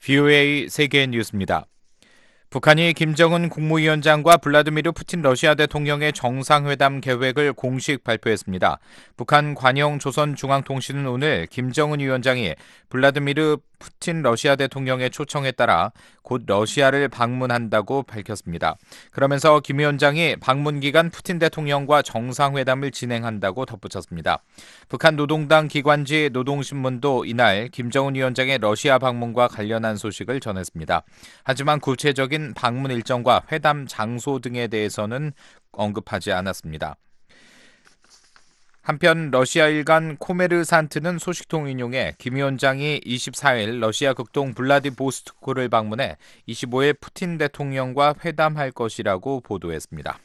VOA 세계 뉴스입니다. 북한이 김정은 국무위원장과 블라디미르 푸틴 러시아 대통령의 정상회담 계획을 공식 발표했습니다. 북한 관영 조선중앙통신은 오늘 김정은 위원장이 블라디미르 푸틴 러시아 대통령의 초청에 따라 곧 러시아를 방문한다고 밝혔습니다. 그러면서 김 위원장이 방문 기간 푸틴 대통령과 정상회담을 진행한다고 덧붙였습니다. 북한 노동당 기관지 노동신문도 이날 김정은 위원장의 러시아 방문과 관련한 소식을 전했습니다. 하지만 구체적인 방문 일정과 회담 장소 등에 대해서는 언급하지 않았습니다. 한편 러시아 일간 코메르산트는 소식통 인용해 김 위원장이 24일 러시아 극동 블라디보스토크를 방문해 25일 푸틴 대통령과 회담할 것이라고 보도했습니다.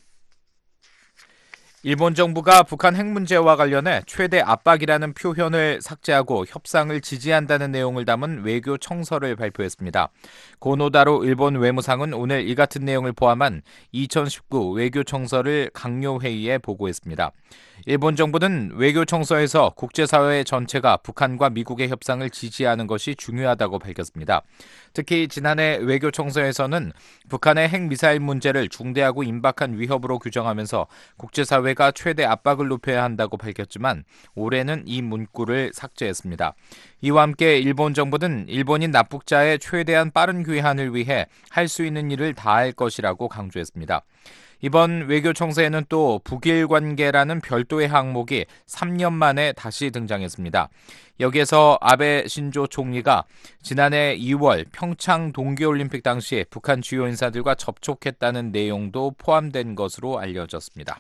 일본 정부가 북한 핵 문제와 관련해 최대 압박이라는 표현을 삭제하고 협상을 지지한다는 내용을 담은 외교 청서를 발표했습니다. 고노다로 일본 외무상은 오늘 이 같은 내용을 포함한 2019 외교 청서를 강요회의에 보고했습니다. 일본 정부는 외교 청서에서 국제사회 전체가 북한과 미국의 협상을 지지하는 것이 중요하다고 밝혔습니다. 특히 지난해 외교 청서에서는 북한의 핵미사일 문제를 중대하고 임박한 위협으로 규정하면서 국제사회가 최대 압박을 높여야 한다고 밝혔지만 올해는 이 문구를 삭제했습니다. 이와 함께 일본 정부는 일본인 납북자의 최대한 빠른 귀환을 위해 할 수 있는 일을 다할 것이라고 강조했습니다. 이번 외교 청서에는 또 북일 관계라는 별도의 항목이 3년 만에 다시 등장했습니다. 여기에서 아베 신조 총리가 지난해 2월 평창 동계올림픽 당시 북한 주요 인사들과 접촉했다는 내용도 포함된 것으로 알려졌습니다.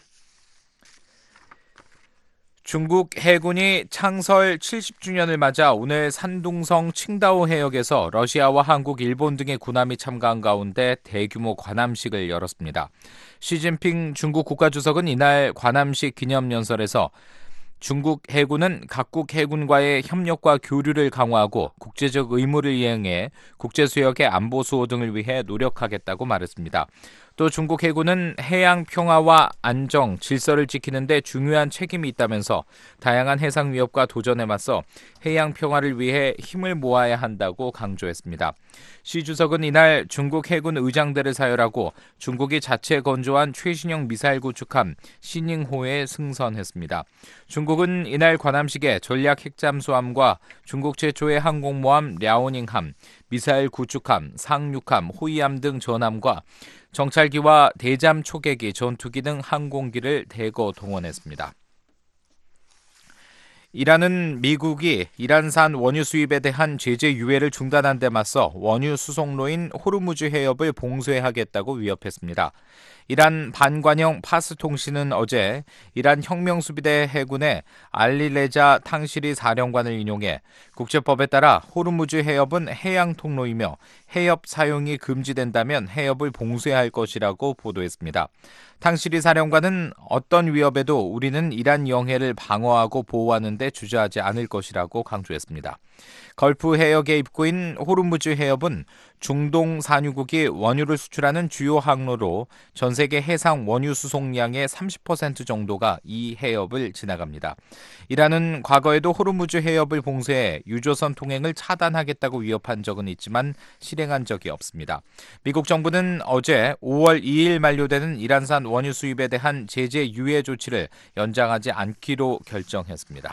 중국 해군이 창설 70주년을 맞아 오늘 산둥성 칭다오 해역에서 러시아와 한국, 일본 등의 군함이 참가한 가운데 대규모 관함식을 열었습니다. 시진핑 중국 국가주석은 이날 관함식 기념연설에서 중국 해군은 각국 해군과의 협력과 교류를 강화하고 국제적 의무를 이행해 국제수역의 안보 수호 등을 위해 노력하겠다고 말했습니다. 또 중국 해군은 해양 평화와 안정, 질서를 지키는 데 중요한 책임이 있다면서 다양한 해상 위협과 도전에 맞서 해양 평화를 위해 힘을 모아야 한다고 강조했습니다. 시 주석은 이날 중국 해군 의장대를 사열하고 중국이 자체 건조한 최신형 미사일 구축함 시닝호에 승선했습니다. 중국은 이날 관함식에 전략 핵잠수함과 중국 최초의 항공모함 랴오닝함, 미사일 구축함, 상륙함, 호위함 등 전함과 정찰기와 대잠 초계기, 전투기 등 항공기를 대거 동원했습니다. 이란은 미국이 이란산 원유 수입에 대한 제재 유예를 중단한 데 맞서 원유 수송로인 호르무즈 해협을 봉쇄하겠다고 위협했습니다. 이란 반관영 파스 통신은 어제 이란 혁명수비대 해군의 알리레자 탕시리 사령관을 인용해 국제법에 따라 호르무즈 해협은 해양 통로이며 해협 사용이 금지된다면 해협을 봉쇄할 것이라고 보도했습니다. 탕시리 사령관은 어떤 위협에도 우리는 이란 영해를 방어하고 보호하는 데 주저하지 않을 것이라고 강조했습니다. 걸프 해역의 입구인 호르무즈 해협은 중동 산유국이 원유를 수출하는 주요 항로로 전 세계 해상 원유 수송량의 30% 정도가 이 해협을 지나갑니다. 이란은 과거에도 호르무즈 해협을 봉쇄해 유조선 통행을 차단하겠다고 위협한 적은 있지만 실행한 적이 없습니다. 미국 정부는 어제 5월 2일 만료되는 이란산 원유 수입에 대한 제재 유예 조치를 연장하지 않기로 결정했습니다.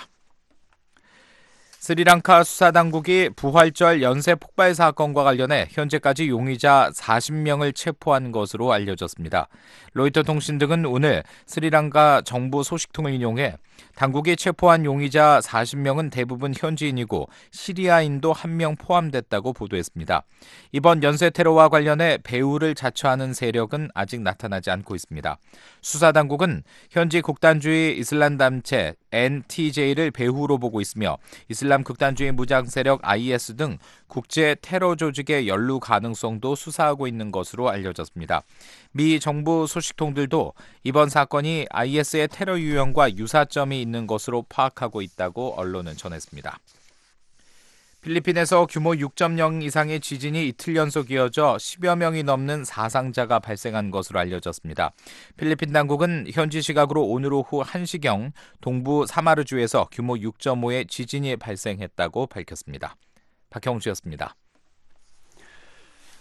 스리랑카 수사당국이 부활절 연쇄 폭발 사건과 관련해 현재까지 용의자 40명을 체포한 것으로 알려졌습니다. 로이터 통신 등은 오늘 스리랑카 정부 소식통을 인용해 당국이 체포한 용의자 40명은 대부분 현지인이고 시리아인도 1명 포함됐다고 보도했습니다. 이번 연쇄 테러와 관련해 배후를 자처하는 세력은 아직 나타나지 않고 있습니다. 수사당국은 현지 극단주의 이슬람 단체 NTJ를 배후로 보고 있으며 이슬람 극단주의 무장 세력 IS 등 국제 테러 조직의 연루 가능성도 수사하고 있는 것으로 알려졌습니다. 미 정부 소식통들도 이번 사건이 IS의 테러 유형과 유사점이 있는 것으로 파악하고 있다고 언론은 전했습니다. 필리핀에서 규모 6.0 이상의 지진이 이틀 연속 이어져 10여 명이 넘는 사상자가 발생한 것으로 알려졌습니다. 필리핀 당국은 현지 시각으로 오늘 오후 1시경 동부 사마르주에서 규모 6.5의 지진이 발생했다고 밝혔습니다. 박형주였습니다.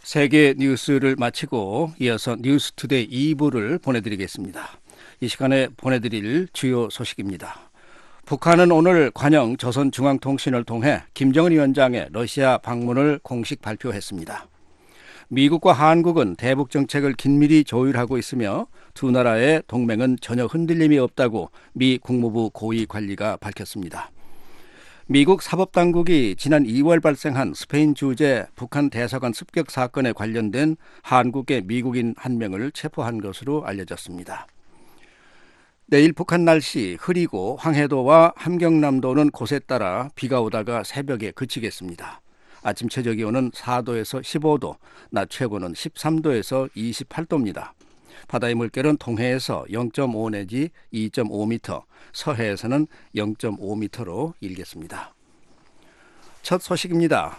세계 뉴스를 마치고 이어서 뉴스투데이 2부를 보내드리겠습니다. 이 시간에 보내드릴 주요 소식입니다. 북한은 오늘 관영 조선중앙통신을 통해 김정은 위원장의 러시아 방문을 공식 발표했습니다. 미국과 한국은 대북 정책을 긴밀히 조율하고 있으며 두 나라의 동맹은 전혀 흔들림이 없다고 미 국무부 고위 관리가 밝혔습니다. 미국 사법당국이 지난 2월 발생한 스페인 주재 북한 대사관 습격 사건에 관련된 한국의 미국인 한 명을 체포한 것으로 알려졌습니다. 내일 북한 날씨 흐리고 황해도와 함경남도는 곳에 따라 비가 오다가 새벽에 그치겠습니다. 아침 최저 기온은 4도에서 15도, 낮 최고는 13도에서 28도입니다. 바다의 물결은 동해에서 0.5 내지 2.5m, 서해에서는 0.5m로 일겠습니다. 첫 소식입니다.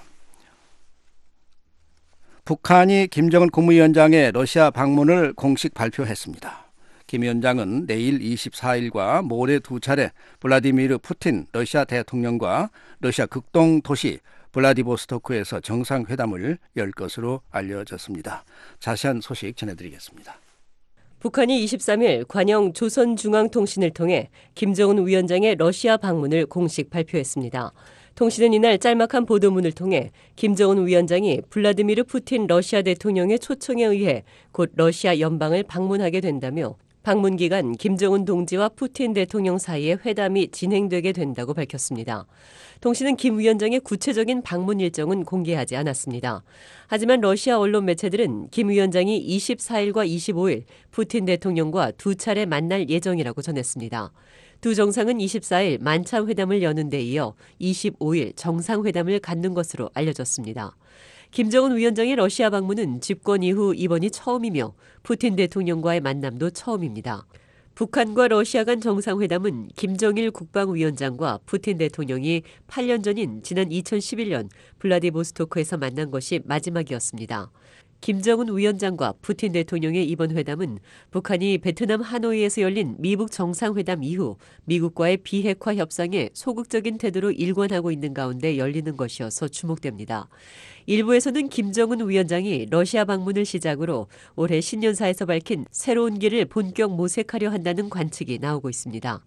북한이 김정은 국무위원장의 러시아 방문을 공식 발표했습니다. 김 위원장은 내일 24일과 모레 두 차례 블라디미르 푸틴 러시아 대통령과 러시아 극동 도시 블라디보스토크에서 정상회담을 열 것으로 알려졌습니다. 자세한 소식 전해드리겠습니다. 북한이 23일 관영 조선중앙통신을 통해 김정은 위원장의 러시아 방문을 공식 발표했습니다. 통신은 이날 짤막한 보도문을 통해 김정은 위원장이 블라디미르 푸틴 러시아 대통령의 초청에 의해 곧 러시아 연방을 방문하게 된다며 방문 기간 김정은 동지와 푸틴 대통령 사이에 회담이 진행되게 된다고 밝혔습니다. 통신은 김 위원장의 구체적인 방문 일정은 공개하지 않았습니다. 하지만 러시아 언론 매체들은 김 위원장이 24일과 25일 푸틴 대통령과 두 차례 만날 예정이라고 전했습니다. 두 정상은 24일 만찬 회담을 여는 데 이어 25일 정상회담을 갖는 것으로 알려졌습니다. 김정은 위원장의 러시아 방문은 집권 이후 이번이 처음이며 푸틴 대통령과의 만남도 처음입니다. 북한과 러시아 간 정상회담은 김정일 국방위원장과 푸틴 대통령이 8년 전인 지난 2011년 블라디보스토크에서 만난 것이 마지막이었습니다. 김정은 위원장과 푸틴 대통령의 이번 회담은 북한이 베트남 하노이에서 열린 미북 정상회담 이후 미국과의 비핵화 협상에 소극적인 태도로 일관하고 있는 가운데 열리는 것이어서 주목됩니다. 일부에서는 김정은 위원장이 러시아 방문을 시작으로 올해 신년사에서 밝힌 새로운 길을 본격 모색하려 한다는 관측이 나오고 있습니다.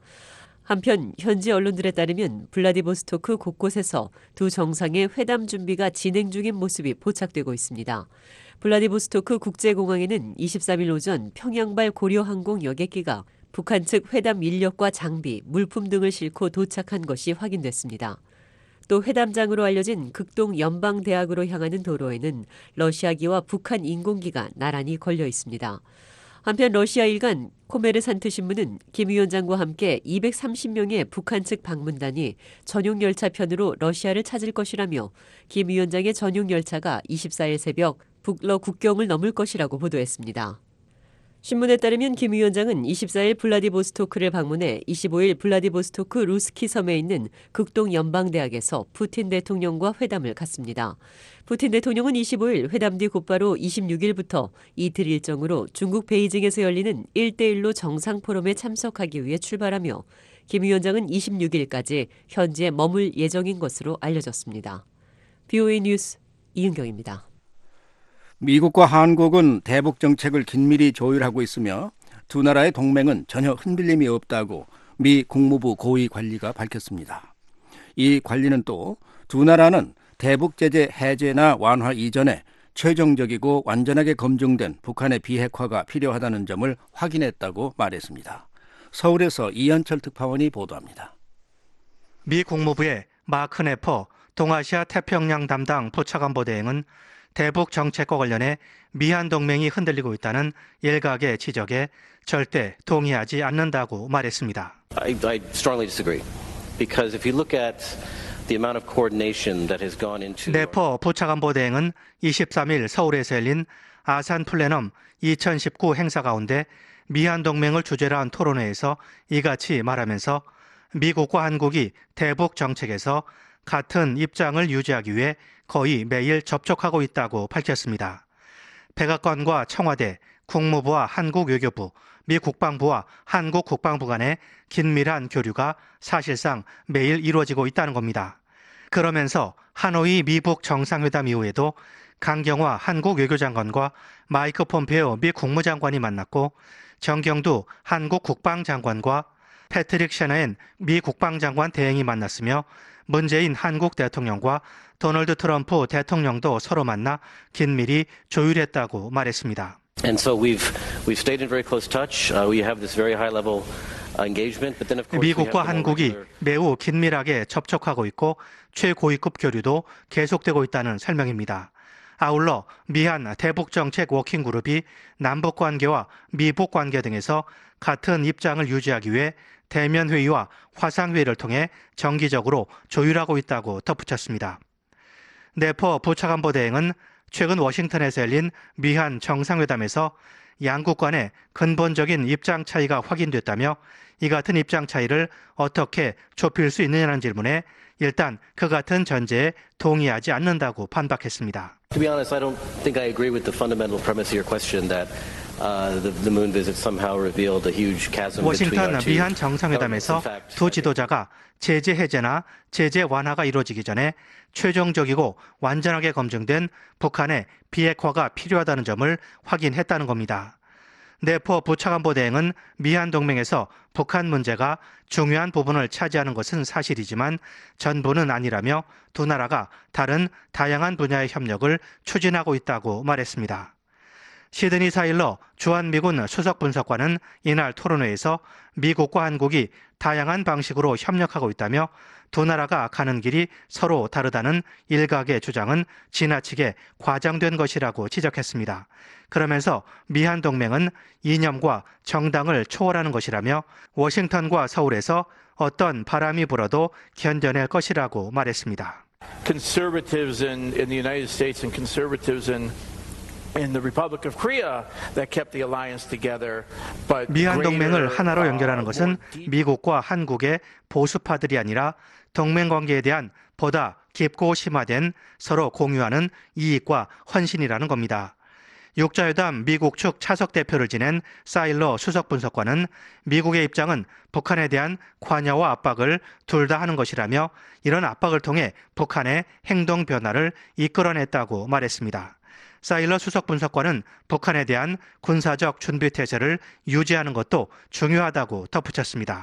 한편 현지 언론들에 따르면 블라디보스토크 곳곳에서 두 정상의 회담 준비가 진행 중인 모습이 포착되고 있습니다. 블라디보스토크 국제공항에는 23일 오전 평양발 고려항공 여객기가 북한 측 회담 인력과 장비, 물품 등을 싣고 도착한 것이 확인됐습니다. 또 회담장으로 알려진 극동 연방대학으로 향하는 도로에는 러시아기와 북한 인공기가 나란히 걸려 있습니다. 한편 러시아 일간 코메르산트 신문은 김 위원장과 함께 230명의 북한 측 방문단이 전용 열차 편으로 러시아를 찾을 것이라며 김 위원장의 전용 열차가 24일 새벽 북러 국경을 넘을 것이라고 보도했습니다. 신문에 따르면 김 위원장은 24일 블라디보스토크를 방문해 25일 블라디보스토크 루스키 섬에 있는 극동 연방대학에서 푸틴 대통령과 회담을 갖습니다. 푸틴 대통령은 25일 회담 뒤 곧바로 26일부터 이틀 일정으로 중국 베이징에서 열리는 1대1로 정상 포럼에 참석하기 위해 출발하며 김 위원장은 26일까지 현지에 머물 예정인 것으로 알려졌습니다. BOA 뉴스 이은경입니다. 미국과 한국은 대북 정책을 긴밀히 조율하고 있으며 두 나라의 동맹은 전혀 흔들림이 없다고 미 국무부 고위 관리가 밝혔습니다. 이 관리는 또 두 나라는 대북 제재 해제나 완화 이전에 최종적이고 완전하게 검증된 북한의 비핵화가 필요하다는 점을 확인했다고 말했습니다. 서울에서 이현철 특파원이 보도합니다. 미 국무부의 마크 네퍼 동아시아 태평양 담당 부차관보대행은 대북 정책과 관련해 미한 동맹이 흔들리고 있다는 일각의 지적에 절대 동의하지 않는다고 말했습니다. I strongly disagree. Because if you look at the amount of coordination that has gone into 네퍼 부차관보대행은 23일 서울에서 열린 아산 플래넘 2019 행사 가운데 미한 동맹을 주제로 한 토론회에서 이같이 말하면서 미국과 한국이 대북 정책에서 같은 입장을 유지하기 위해 거의 매일 접촉하고 있다고 밝혔습니다. 백악관과 청와대, 국무부와 한국 외교부, 미 국방부와 한국 국방부 간의 긴밀한 교류가 사실상 매일 이루어지고 있다는 겁니다. 그러면서 하노이 미북 정상회담 이후에도 강경화 한국 외교장관과 마이크 폼페오 미 국무장관이 만났고 정경두 한국 국방장관과 패트릭 셔너헨 미 국방장관 대행이 만났으며 문재인 한국 대통령과 도널드 트럼프 대통령도 서로 만나 긴밀히 조율했다고 말했습니다. And so we've stayed in very close touch. We have this very high level engagement, but then of course 미국과 한국이 매우 긴밀하게 접촉하고 있고 최고위급 교류도 계속되고 있다는 설명입니다. 아울러 미한 대북정책 워킹그룹이 남북관계와 미북관계 등에서 같은 입장을 유지하기 위해 대면회의와 화상회의를 통해 정기적으로 조율하고 있다고 덧붙였습니다. 네퍼 부차관보 대행은 최근 워싱턴에서 열린 미한 정상회담에서 양국 간의 근본적인 입장 차이가 확인됐다며 이 같은 입장 차이를 어떻게 좁힐 수 있느냐는 질문에 일단 그 같은 전제에 동의하지 않는다고 반박했습니다. To be honest, I don't think I agree with the fundamental premise of your question that the moon visit somehow revealed a huge chasm between 워싱턴 our two 미한 정상회담에서 governments. 두 지도자가 제재 해제나 제재 완화가 이루어지기 전에 최종적이고 완전하게 검증된 북한의 비핵화가 필요하다는 점을 확인했다는 겁니다. 네퍼 부차관보 대행은 미한 동맹에서 북한 문제가 중요한 부분을 차지하는 것은 사실이지만 전부는 아니라며 두 나라가 다른 다양한 분야의 협력을 추진하고 있다고 말했습니다. 시드니 사일러 주한미군 수석분석관은 이날 토론회에서 미국과 한국이 다양한 방식으로 협력하고 있다며 두 나라가 가는 길이 서로 다르다는 일각의 주장은 지나치게 과장된 것이라고 지적했습니다. 그러면서 미한 동맹은 이념과 정당을 초월하는 것이라며 워싱턴과 서울에서 어떤 바람이 불어도 견뎌낼 것이라고 말했습니다. Conservatives in the United States and conservatives in the Republic of Korea that kept the alliance together. But 미한 동맹을 하나로 연결하는 것은 미국과 한국의 보수파들이 아니라 동맹 관계에 대한 보다 깊고 심화된 서로 공유하는 이익과 헌신이라는 겁니다. 육자회담 미국 측 차석 대표를 지낸 사일러 수석 분석관은 미국의 입장은 북한에 대한 관여와 압박을 둘 다 하는 것이라며 이런 압박을 통해 북한의 행동 변화를 이끌어냈다고 말했습니다. 사일러 수석 분석관은 북한에 대한 군사적 준비 태세를 유지하는 것도 중요하다고 덧붙였습니다.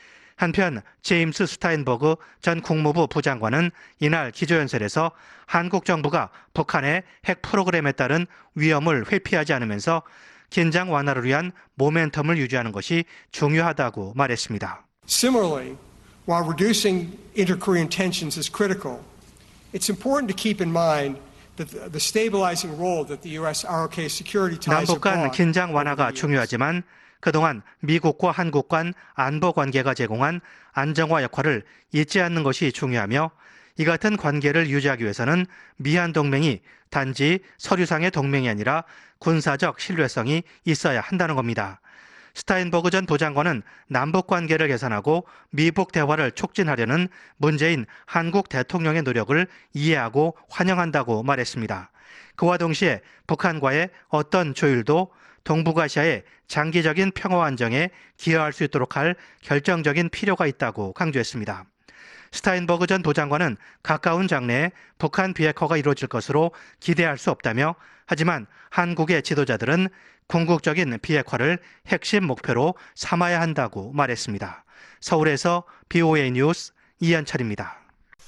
한편 제임스 스타인버그 전 국무부 부장관은 이날 기조연설에서 한국 정부가 북한의 핵 프로그램에 따른 위험을 회피하지 않으면서 긴장 완화를 위한 모멘텀을 유지하는 것이 중요하다고 말했습니다. Similarly, while reducing inter-Korean tensions is critical, it's important to keep in mind the stabilizing role that the U.S.-ROK security ties 남북 have 간 brought. 긴장 완화가 중요하지만 그동안 미국과 한국 간 안보 관계가 제공한 안정화 역할을 잊지 않는 것이 중요하며 이 같은 관계를 유지하기 위해서는 미한 동맹이 단지 서류상의 동맹이 아니라 군사적 신뢰성이 있어야 한다는 겁니다. 스타인버그 전 부장관은 남북 관계를 개선하고 미북 대화를 촉진하려는 문재인 한국 대통령의 노력을 이해하고 환영한다고 말했습니다. 그와 동시에 북한과의 어떤 조율도 동북아시아의 장기적인 평화 안정에 기여할 수 있도록 할 결정적인 필요가 있다고 강조했습니다. 스타인버그 전 부장관은 가까운 장래에 북한 비핵화가 이루어질 것으로 기대할 수 없다며 하지만 한국의 지도자들은 궁극적인 비핵화를 핵심 목표로 삼아야 한다고 말했습니다. 서울에서 BOA 뉴스 이현철입니다.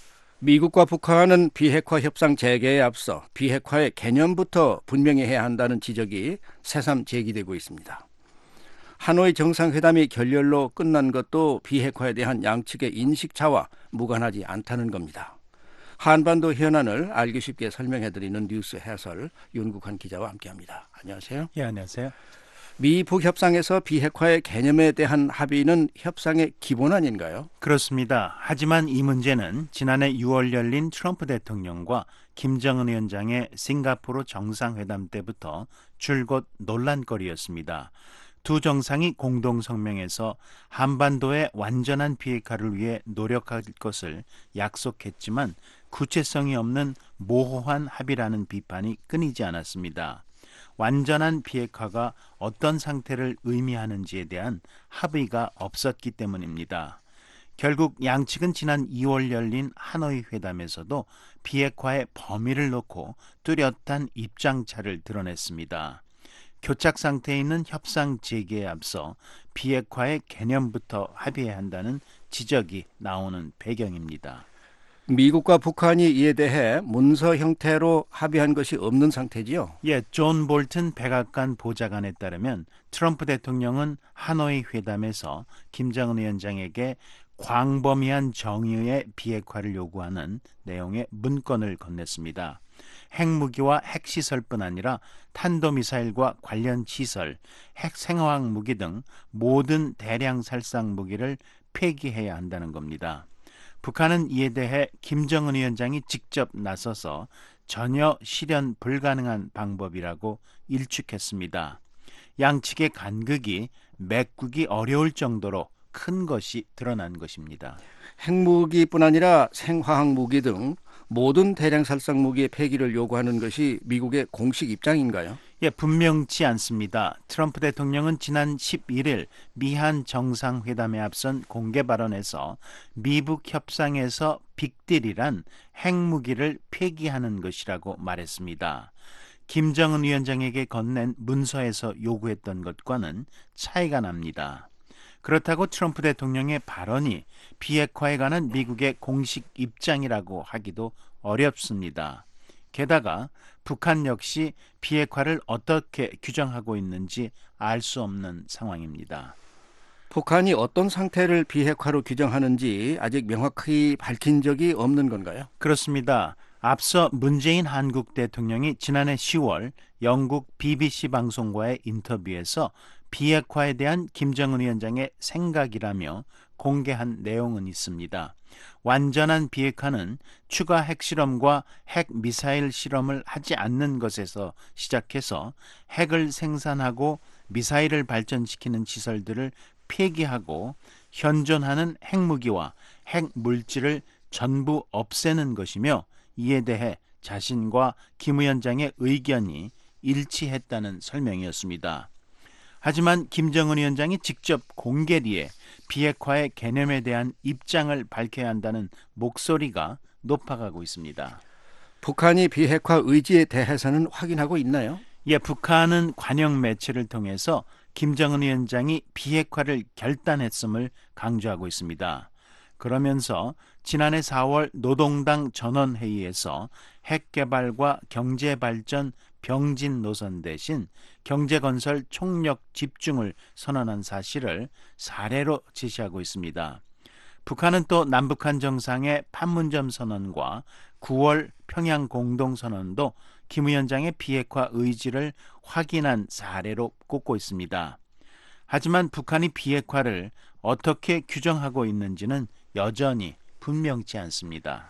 미국과 북한은 비핵화 협상 재개에 앞서 비핵화의 개념부터 분명히 해야 한다는 지적이 새삼 제기되고 있습니다. 하노이 정상회담이 결렬로 끝난 것도 비핵화에 대한 양측의 인식차와 무관하지 않다는 겁니다. 한반도 현안을 알기 쉽게 설명해드리는 뉴스 해설 윤국환 기자와 함께합니다. 안녕하세요. 예, 안녕하세요. 미북 협상에서 비핵화의 개념에 대한 합의는 협상의 기본 아닌가요? 그렇습니다. 하지만 이 문제는 지난해 6월 열린 트럼프 대통령과 김정은 위원장의 싱가포르 정상회담 때부터 줄곧 논란거리였습니다. 두 정상이 공동 성명에서 한반도의 완전한 비핵화를 위해 노력할 것을 약속했지만 구체성이 없는 모호한 합의라는 비판이 끊이지 않았습니다. 완전한 비핵화가 어떤 상태를 의미하는지에 대한 합의가 없었기 때문입니다. 결국 양측은 지난 2월 열린 하노이 회담에서도 비핵화의 범위를 놓고 뚜렷한 입장차를 드러냈습니다. 교착 상태에 있는 협상 재개에 앞서 비핵화의 개념부터 합의해야 한다는 지적이 나오는 배경입니다. 미국과 북한이 이에 대해 문서 형태로 합의한 것이 없는 상태지요? 예, 존 볼튼 백악관 보좌관에 따르면 트럼프 대통령은 하노이 회담에서 김정은 위원장에게 광범위한 정의의 비핵화를 요구하는 내용의 문건을 건넸습니다. 핵무기와 핵시설뿐 아니라 탄도미사일과 관련 시설, 핵생화학 무기 등 모든 대량 살상 무기를 폐기해야 한다는 겁니다. 북한은 이에 대해 김정은 위원장이 직접 나서서 전혀 실현 불가능한 방법이라고 일축했습니다. 양측의 간극이 메꾸기 어려울 정도로 큰 것이 드러난 것입니다. 핵무기뿐 아니라 생화학 무기 등 모든 대량 살상 무기의 폐기를 요구하는 것이 미국의 공식 입장인가요? 예, 분명치 않습니다. 트럼프 대통령은 지난 11일 미한 정상회담에 앞선 공개 발언에서 미북 협상에서 빅딜이란 핵무기를 폐기하는 것이라고 말했습니다. 김정은 위원장에게 건넨 문서에서 요구했던 것과는 차이가 납니다. 그렇다고 트럼프 대통령의 발언이 비핵화에 관한 미국의 공식 입장이라고 하기도 어렵습니다. 게다가 북한 역시 비핵화를 어떻게 규정하고 있는지 알 수 없는 상황입니다. 북한이 어떤 상태를 비핵화로 규정하는지 아직 명확히 밝힌 적이 없는 건가요? 그렇습니다. 앞서 문재인 한국 대통령이 지난해 10월 영국 BBC 방송과의 인터뷰에서 비핵화에 대한 김정은 위원장의 생각이라며 공개한 내용은 있습니다. 완전한 비핵화는 추가 핵실험과 핵미사일 실험을 하지 않는 것에서 시작해서 핵을 생산하고 미사일을 발전시키는 시설들을 폐기하고 현존하는 핵무기와 핵물질을 전부 없애는 것이며 이에 대해 자신과 김 위원장의 의견이 일치했다는 설명이었습니다. 하지만 김정은 위원장이 직접 공개리에 비핵화의 개념에 대한 입장을 밝혀야 한다는 목소리가 높아가고 있습니다. 북한이 비핵화 의지에 대해서는 확인하고 있나요? 예, 북한은 관영 매체를 통해서 김정은 위원장이 비핵화를 결단했음을 강조하고 있습니다. 그러면서 지난해 4월 노동당 전원회의에서 핵개발과 경제발전 병진 노선 대신 경제건설 총력 집중을 선언한 사실을 사례로 제시하고 있습니다. 북한은 또 남북한 정상의 판문점 선언과 9월 평양 공동선언도 김 위원장의 비핵화 의지를 확인한 사례로 꼽고 있습니다. 하지만 북한이 비핵화를 어떻게 규정하고 있는지는 여전히 분명치 않습니다.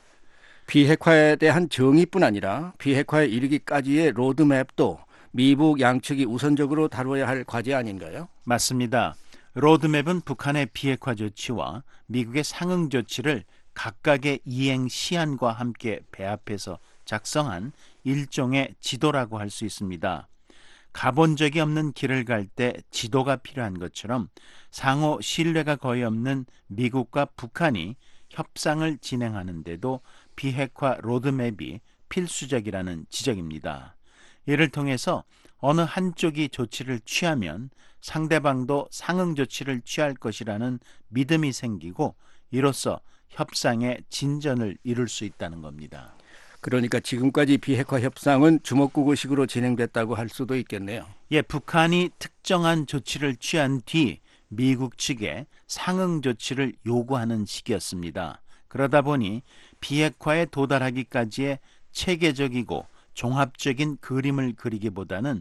비핵화에 대한 정의뿐 아니라 비핵화에 이르기까지의 로드맵도 미북 양측이 우선적으로 다뤄야 할 과제 아닌가요? 맞습니다. 로드맵은 북한의 비핵화 조치와 미국의 상응 조치를 각각의 이행 시한과 함께 배합해서 작성한 일종의 지도라고 할 수 있습니다. 가본 적이 없는 길을 갈 때 지도가 필요한 것처럼 상호 신뢰가 거의 없는 미국과 북한이 협상을 진행하는데도 비핵화 로드맵이 필수적이라는 지적입니다. 이를 통해서 어느 한쪽이 조치를 취하면 상대방도 상응 조치를 취할 것이라는 믿음이 생기고 이로써 협상의 진전을 이룰 수 있다는 겁니다. 그러니까 지금까지 비핵화 협상은 주먹구구식으로 진행됐다고 할 수도 있겠네요. 예, 북한이 특정한 조치를 취한 뒤 미국 측에 상응 조치를 요구하는 시기였습니다. 그러다 보니 비핵화에 도달하기까지의 체계적이고 종합적인 그림을 그리기보다는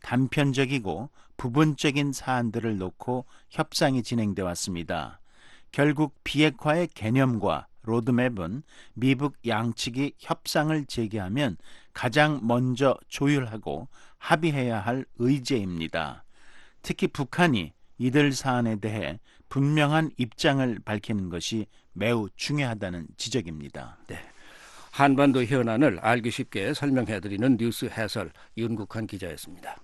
단편적이고 부분적인 사안들을 놓고 협상이 진행돼 왔습니다. 결국 비핵화의 개념과 로드맵은 미북 양측이 협상을 재개하면 가장 먼저 조율하고 합의해야 할 의제입니다. 특히 북한이 이들 사안에 대해 분명한 입장을 밝히는 것이 매우 중요하다는 지적입니다. 네. 한반도 현안을 알기 쉽게 설명해드리는 뉴스 해설 윤국한 기자였습니다.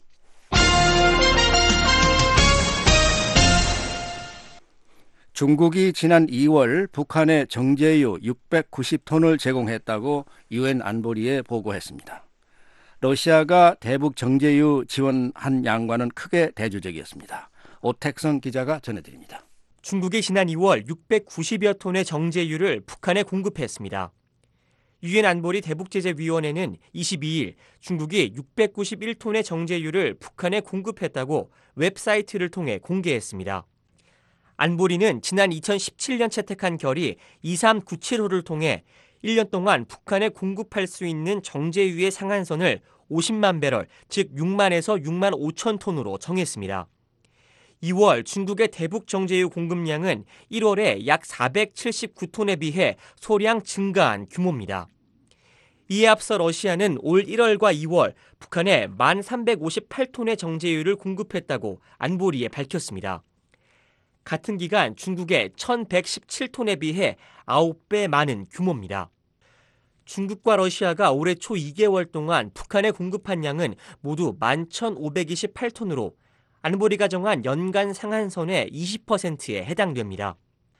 중국이 지난 2월 북한에 정제유 690톤을 제공했다고 유엔 안보리에 보고했습니다. 러시아가 대북 정제유 지원한 양과는 크게 대조적이었습니다. 오택성 기자가 전해드립니다. 중국이 지난 2월 690여 톤의 정제유를 북한에 공급했습니다. 유엔 안보리 대북제재위원회는 22일 중국이 691톤의 정제유를 북한에 공급했다고 웹사이트를 통해 공개했습니다. 안보리는 지난 2017년 채택한 결의 2397호를 통해 1년 동안 북한에 공급할 수 있는 정제유의 상한선을 50만 배럴, 즉 6만에서 6만 5천 톤으로 정했습니다. 2월 중국의 대북 정제유 공급량은 1월에 약 479톤에 비해 소량 증가한 규모입니다. 이에 앞서 러시아는 올 1월과 2월 북한에 1,358톤의 정제유를 공급했다고 안보리에 밝혔습니다. 같은 기간 중국의 1,117톤에 비해 9배 많은 규모입니다. 중국과 러시아가 올해 초 2개월 동안 북한에 공급한 양은 모두 11,528톤으로 안보리가 정한 연간 상한선의 20%에 해당됩니다.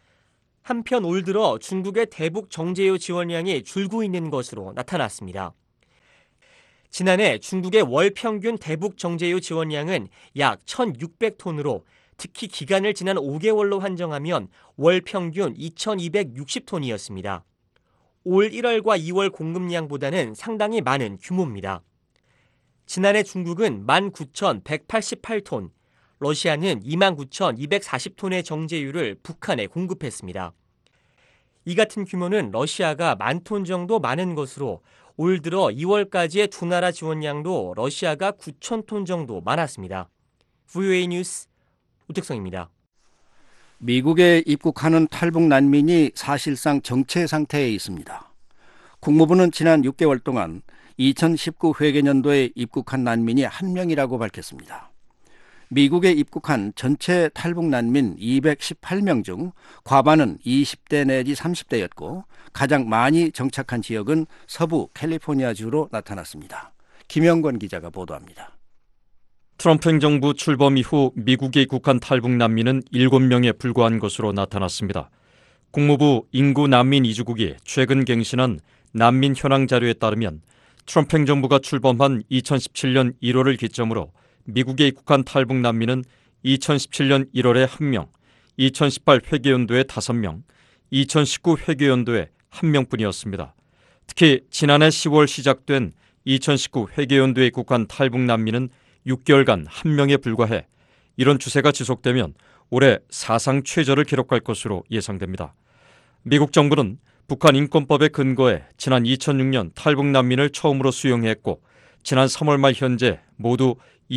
한편 올 들어 중국의 대북 정제유 지원량이 줄고 있는 것으로 나타났습니다. 지난해 중국의 월 평균 대북 정제유 지원량은 약 1,600톤으로 특히 기간을 지난 5개월로 한정하면 월 평균 2,260톤이었습니다. 올 1월과 2월 공급량보다는 상당히 많은 규모입니다. 지난해 중국은 19,188톤, 러시아는 29,240톤의 정제유를 북한에 공급했습니다. 이 같은 규모는 러시아가 10,000톤 정도 많은 것으로 올 들어 2월까지의 두 나라 지원량도 러시아가 9,000톤 정도 많았습니다. VOA 뉴스 우택성입니다. 미국에 입국하는 탈북 난민이 사실상 정체 상태에 있습니다. 국무부는 지난 6개월 동안 2019 회계년도에 입국한 난민이 1명이라고 밝혔습니다. 미국에 입국한 전체 탈북 난민 218명 중 과반은 20대 내지 30대였고 가장 많이 정착한 지역은 서부 캘리포니아주로 나타났습니다. 김영권 기자가 보도합니다. 트럼프 행정부 출범 이후 미국에 입국한 탈북 난민은 7명에 불과한 것으로 나타났습니다. 국무부 인구 난민 이주국이 최근 갱신한 난민 현황 자료에 따르면 트럼프 행정부가 출범한 2017년 1월을 기점으로 미국에 입국한 탈북 난민은 2017년 1월에 1명, 2018 회계연도에 5명, 2019 회계연도에 1명뿐이었습니다. 특히 지난해 10월 시작된 2019 회계연도에 입국한 탈북 난민은 6개월간 1명에 불과해 이런 추세가 지속되면 올해 사상 최저를 기록할 것으로 예상됩니다. 미국 정부는 북한 인권법에 근거해 지난 2006년 탈북 난민을 처음으로 수용했고 지난 3월 말 현재 모두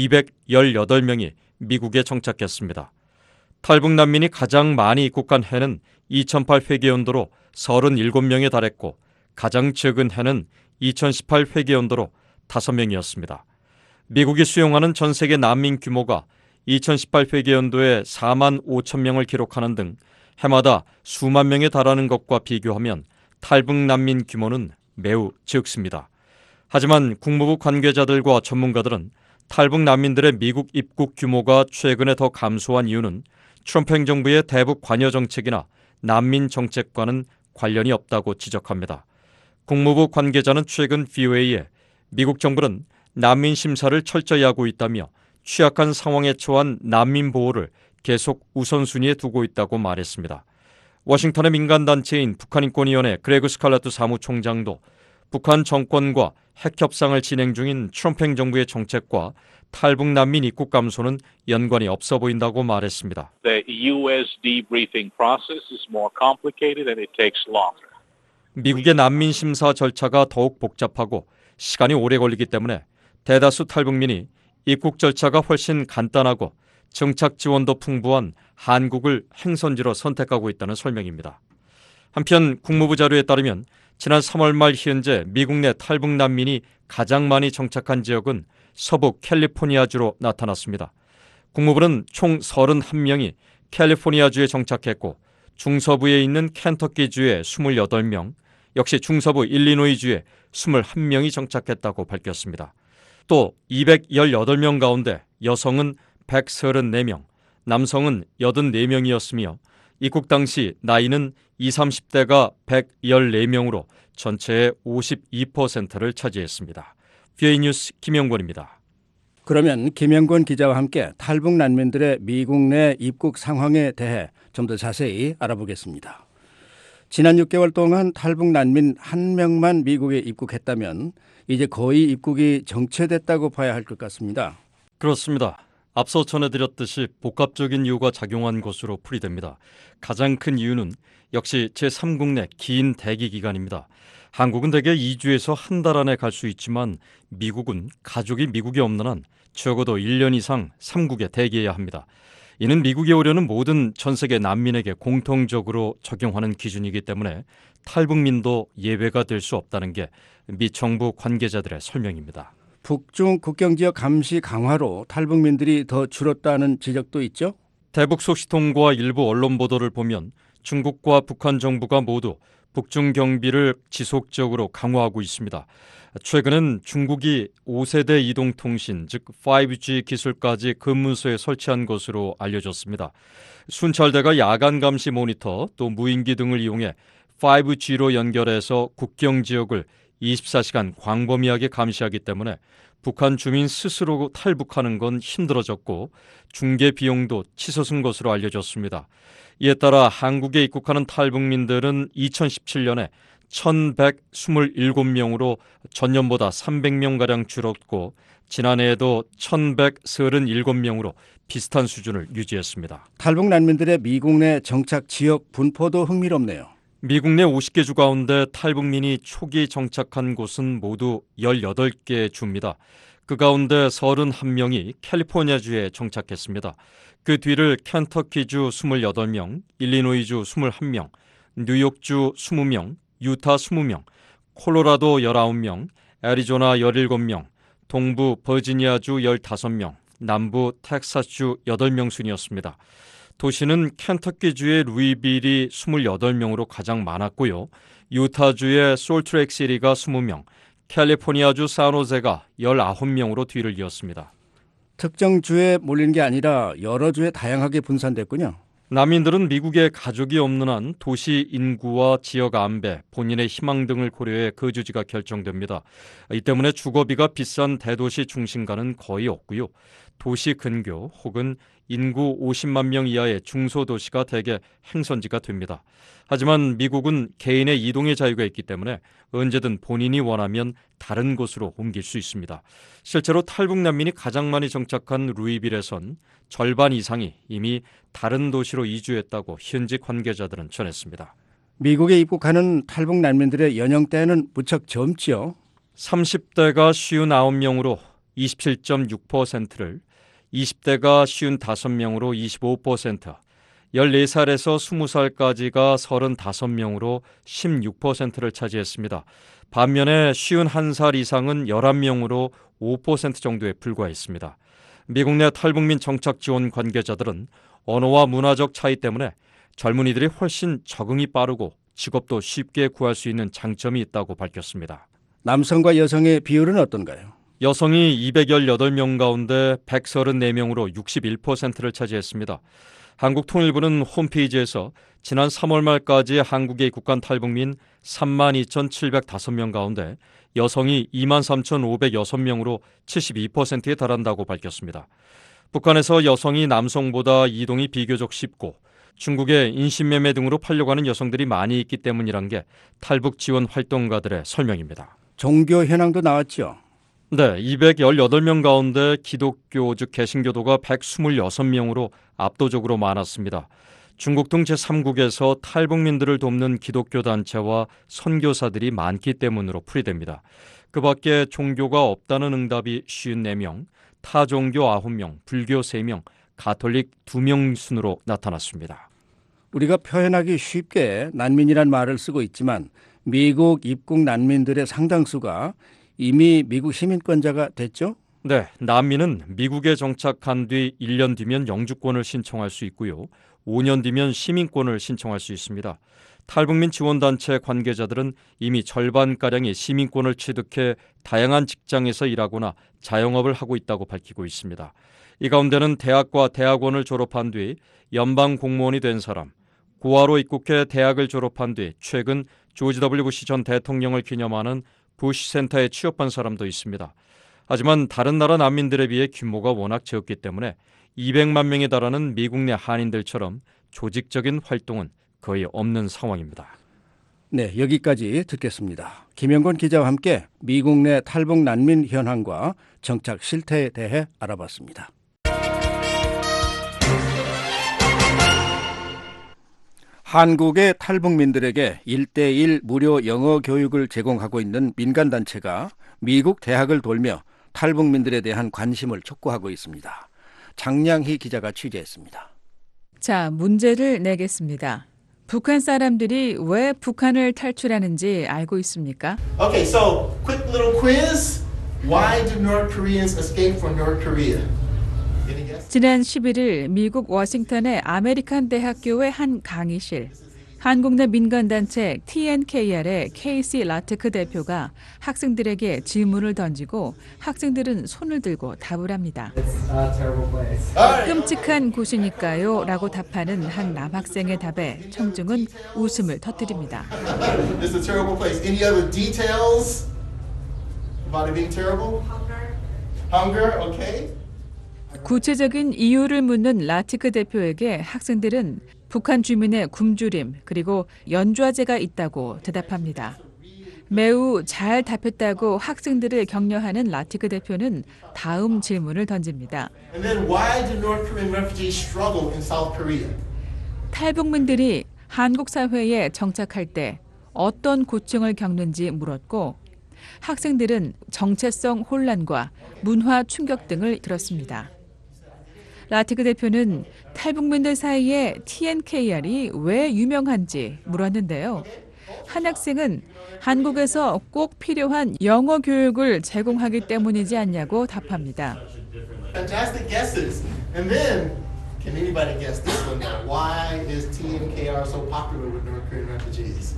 218명이 미국에 정착했습니다. 탈북 난민이 가장 많이 입국한 해는 2008 회계연도로 37명에 달했고 가장 적은 해는 2018 회계연도로 5명이었습니다. 미국이 수용하는 전 세계 난민 규모가 2018 회계연도에 4만 5천 명을 기록하는 등 해마다 수만 명에 달하는 것과 비교하면 탈북 난민 규모는 매우 적습니다. 하지만 국무부 관계자들과 전문가들은 탈북 난민들의 미국 입국 규모가 최근에 더 감소한 이유는 트럼프 행정부의 대북 관여 정책이나 난민 정책과는 관련이 없다고 지적합니다. 국무부 관계자는 최근 VOA에 미국 정부는 난민 심사를 철저히 하고 있다며 취약한 상황에 처한 난민 보호를 계속 우선순위에 두고 있다고 말했습니다. 워싱턴의 민간단체인 북한인권위원회 그레그 스칼라트 사무총장도 북한 정권과 핵 협상을 진행 중인 트럼프 행정부의 정책과 탈북 난민 입국 감소는 연관이 없어 보인다고 말했습니다. The U.S. debriefing process is more complicated and it takes longer. 미국의 난민 심사 절차가 더욱 복잡하고 시간이 오래 걸리기 때문에 대다수 탈북민이 입국 절차가 훨씬 간단하고 정착 지원도 풍부한 한국을 행선지로 선택하고 있다는 설명입니다. 한편 국무부 자료에 따르면 지난 3월 말 현재 미국 내 탈북 난민이 가장 많이 정착한 지역은 서부 캘리포니아주로 나타났습니다. 국무부는 총 31명이 캘리포니아주에 정착했고 중서부에 있는 켄터키주에 28명, 역시 중서부 일리노이주에 21명이 정착했다고 밝혔습니다. 또 218명 가운데 여성은 134명, 남성은 84명이었으며 입국 당시 나이는 20, 30대가 114명으로 전체의 52%를 차지했습니다. VA 뉴스 김영권입니다. 그러면 김영권 기자와 함께 탈북 난민들의 미국 내 입국 상황에 대해 좀 더 자세히 알아보겠습니다. 지난 6개월 동안 탈북 난민 1명만 미국에 입국했다면 이제 거의 입국이 정체됐다고 봐야 할 것 같습니다. 그렇습니다. 앞서 전해드렸듯이 복합적인 이유가 작용한 것으로 풀이됩니다. 가장 큰 이유는 역시 제3국 내 긴 대기 기간입니다. 한국은 대개 2주에서 한 달 안에 갈 수 있지만 미국은 가족이 미국에 없는 한 적어도 1년 이상 3국에 대기해야 합니다. 이는 미국에 오려는 모든 전 세계 난민에게 공통적으로 적용하는 기준이기 때문에 탈북민도 예외가 될 수 없다는 게 미 정부 관계자들의 설명입니다. 북중 국경지역 감시 강화로 탈북민들이 더 줄었다는 지적도 있죠? 대북 소식통과 일부 언론 보도를 보면 중국과 북한 정부가 모두 북중 경비를 지속적으로 강화하고 있습니다. 최근엔 중국이 5세대 이동통신, 즉 5G 기술까지 근무소에 설치한 것으로 알려졌습니다. 순찰대가 야간 감시 모니터 또 무인기 등을 이용해 5G로 연결해서 국경 지역을 24시간 광범위하게 감시하기 때문에 북한 주민 스스로 탈북하는 건 힘들어졌고 중개 비용도 치솟은 것으로 알려졌습니다. 이에 따라 한국에 입국하는 탈북민들은 2017년에 1,127명으로 전년보다 300명가량 줄었고 지난해에도 1,137명으로 비슷한 수준을 유지했습니다. 탈북 난민들의 미국 내 정착 지역 분포도 흥미롭네요. 미국 내 50개 주 가운데 탈북민이 초기 정착한 곳은 모두 18개 주입니다. 그 가운데 31명이 캘리포니아주에 정착했습니다. 그 뒤를 켄터키주 28명, 일리노이주 21명, 뉴욕주 20명, 유타 20명, 콜로라도 19명, 애리조나 17명, 동부 버지니아주 15명, 남부 텍사스주 8명 순이었습니다. 도시는 켄터키주의 루이빌이 28명으로 가장 많았고요. 유타주의 솔트레이크시티가 20명, 캘리포니아주 산호제가 19명으로 뒤를 이었습니다. 특정 주에 몰린 게 아니라 여러 주에 다양하게 분산됐군요. 난민들은 미국에 가족이 없는 한 도시 인구와 지역 안배, 본인의 희망 등을 고려해 거주지가 결정됩니다. 이 때문에 주거비가 비싼 대도시 중심가는 거의 없고요. 도시 근교 혹은 인구 50만 명 이하의 중소도시가 대개 행선지가 됩니다. 하지만 미국은 개인의 이동의 자유가 있기 때문에 언제든 본인이 원하면 다른 곳으로 옮길 수 있습니다. 실제로 탈북 난민이 가장 많이 정착한 루이빌에선 절반 이상이 이미 다른 도시로 이주했다고 현지 관계자들은 전했습니다. 미국에 입국하는 탈북 난민들의 연령대는 무척 젊지요. 30대가 59명으로 27.6%를, 20대가 55명으로 25%, 14살에서 20살까지가 35명으로 16%를 차지했습니다. 반면에 51살 이상은 11명으로 5% 정도에 불과했습니다. 미국 내 탈북민 정착 지원 관계자들은 언어와 문화적 차이 때문에 젊은이들이 훨씬 적응이 빠르고 직업도 쉽게 구할 수 있는 장점이 있다고 밝혔습니다. 남성과 여성의 비율은 어떤가요? 여성이 218명 가운데 134명으로 61%를 차지했습니다. 한국통일부는 홈페이지에서 지난 3월 말까지 한국에 입국한 탈북민 32,705명 가운데 여성이 23,506명으로 72%에 달한다고 밝혔습니다. 북한에서 여성이 남성보다 이동이 비교적 쉽고 중국에 인신매매 등으로 팔려고 하는 여성들이 많이 있기 때문이란 게 탈북 지원 활동가들의 설명입니다. 종교 현황도 나왔죠? 네, 218명 가운데 기독교 즉 개신교도가 126명으로 압도적으로 많았습니다. 중국 등 제3국에서 탈북민들을 돕는 기독교 단체와 선교사들이 많기 때문으로 풀이됩니다. 그 밖에 종교가 없다는 응답이 54명, 타종교 9명, 불교 3명, 가톨릭 2명 순으로 나타났습니다. 우리가 표현하기 쉽게 난민이란 말을 쓰고 있지만 미국 입국 난민들의 상당수가 이미 미국 시민권자가 됐죠? 네, 난민은 미국에 정착한 뒤 1년 뒤면 영주권을 신청할 수 있고요. 5년 뒤면 시민권을 신청할 수 있습니다. 탈북민 지원단체 관계자들은 이미 절반가량이 시민권을 취득해 다양한 직장에서 일하거나 자영업을 하고 있다고 밝히고 있습니다. 이 가운데는 대학과 대학원을 졸업한 뒤 연방 공무원이 된 사람, 고아로 입국해 대학을 졸업한 뒤 최근 조지 W 부시 전 대통령을 기념하는 부시 센터에 취업한 사람도 있습니다. 하지만 다른 나라 난민들에 비해 규모가 워낙 적기 때문에 200만 명에 달하는 미국 내 한인들처럼 조직적인 활동은 거의 없는 상황입니다. 네, 여기까지 듣겠습니다. 김영권 기자와 함께 미국 내 탈북 난민 현황과 정착 실태에 대해 알아봤습니다. 한국의 탈북민들에게 1:1 무료 영어 교육을 제공하고 있는 민간단체가 미국 대학을 돌며 탈북민들에 대한 관심을 촉구하고 있습니다. 장량희 기자가 취재했습니다. 자, 문제를 내겠습니다. 북한 사람들이 왜 북한을 탈출하는지 알고 있습니까? Okay, so quick little quiz. Why do North Koreans escape from North Korea? 지난 11일 미국 워싱턴의 아메리칸 대학교의 한 강의실, 한국 내 민간단체 TNKR의 케이시 라트크 대표가 학생들에게 질문을 던지고 학생들은 손을 들고 답을 합니다. 끔찍한 곳이니까요 라고 답하는 한 남학생의 답에 청중은 웃음을 터뜨립니다. It's a terrible place. Any other details about it being terrible? Hunger, okay. 구체적인 이유를 묻는 라티크 대표에게 학생들은 북한 주민의 굶주림 그리고 연좌제가 있다고 대답합니다. 매우 잘 답했다고 학생들을 격려하는 라티크 대표는 다음 질문을 던집니다. And then why do North Korean refugees struggle in South Korea? 탈북민들이 한국 사회에 정착할 때 어떤 고충을 겪는지 물었고 학생들은 정체성 혼란과 문화 충격 등을 들었습니다. 라티크 대표는 탈북민들 사이에 TNKR이 왜 유명한지 물었는데요. 한 학생은 한국에서 꼭 필요한 영어 교육을 제공하기 때문이지 않냐고 답합니다. Fantastic guesses. And then, can anybody guess this one? Why is TNKR so popular with North Korean refugees?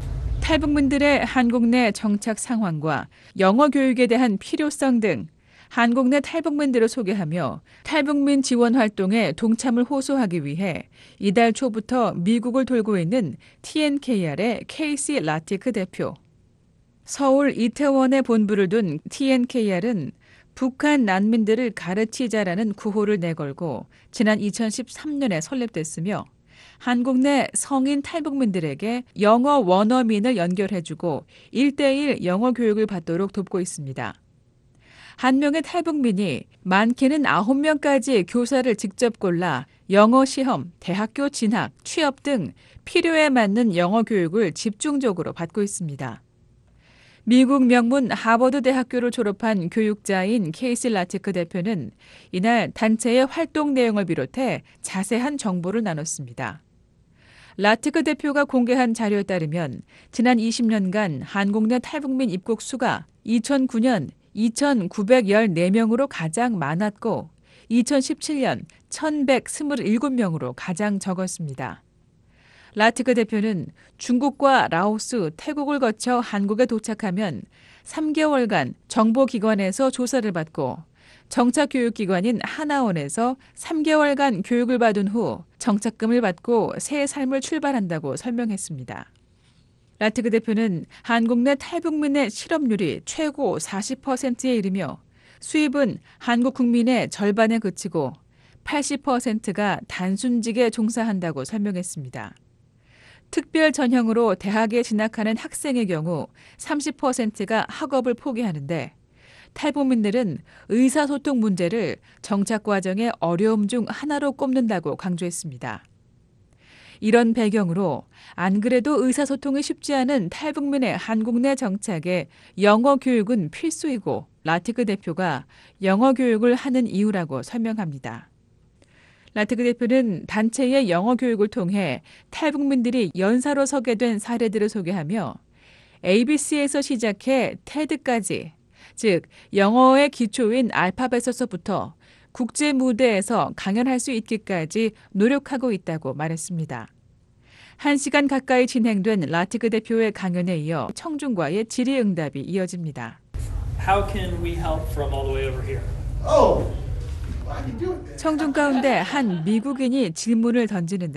탈북민들의 한국 내 정착 상황과 영어 교육에 대한 필요성 등 한국 내 탈북민들을 소개하며 탈북민 지원 활동에 동참을 호소하기 위해 이달 초부터 미국을 돌고 있는 TNKR의 케이시 라티크 대표. 서울 이태원에 본부를 둔 TNKR은 북한 난민들을 가르치자라는 구호를 내걸고 지난 2013년에 설립됐으며 한국 내 성인 탈북민들에게 영어 원어민을 연결해주고 1:1 영어 교육을 받도록 돕고 있습니다. 한 명의 탈북민이 많게는 9명까지 교사를 직접 골라 영어 시험, 대학교 진학, 취업 등 필요에 맞는 영어 교육을 집중적으로 받고 있습니다. 미국 명문 하버드 대학교를 졸업한 교육자인 케이시 라티크 대표는 이날 단체의 활동 내용을 비롯해 자세한 정보를 나눴습니다. 라티크 대표가 공개한 자료에 따르면 지난 20년간 한국 내 탈북민 입국 수가 2009년 2,914명으로 가장 많았고 2017년 1,127명으로 가장 적었습니다. 라티크 대표는 중국과 라오스, 태국을 거쳐 한국에 도착하면 3개월간 정보기관에서 조사를 받고 정착교육기관인 하나원에서 3개월간 교육을 받은 후 정착금을 받고 새 삶을 출발한다고 설명했습니다. 라티크 대표는 한국 내 탈북민의 실업률이 최고 40%에 이르며 수입은 한국 국민의 절반에 그치고 80%가 단순직에 종사한다고 설명했습니다. 특별 전형으로 대학에 진학하는 학생의 경우 30%가 학업을 포기하는데 탈북민들은 의사소통 문제를 정착 과정의 어려움 중 하나로 꼽는다고 강조했습니다. 이런 배경으로 안 그래도 의사소통이 쉽지 않은 탈북민의 한국 내 정착에 영어 교육은 필수이고 라티크 대표가 영어 교육을 하는 이유라고 설명합니다. 라티크 대표는 단체의 영어 교육을 통해 탈북민들이 연사로 서게 된 사례들을 소개하며 ABC에서 시작해 테드까지, 즉 영어의 기초인 알파벳에서부터 국제 무대에서 강연할 수 있기까지 노력하고 있다고 말했습니다. 1시간 가까이 진행된 라티크 대표의 강연에 이어 청중과의 질의응답이 이어집니다. How can we help from all the way over here? 청중 가운데 한 미국인이 질문을 던지는데요.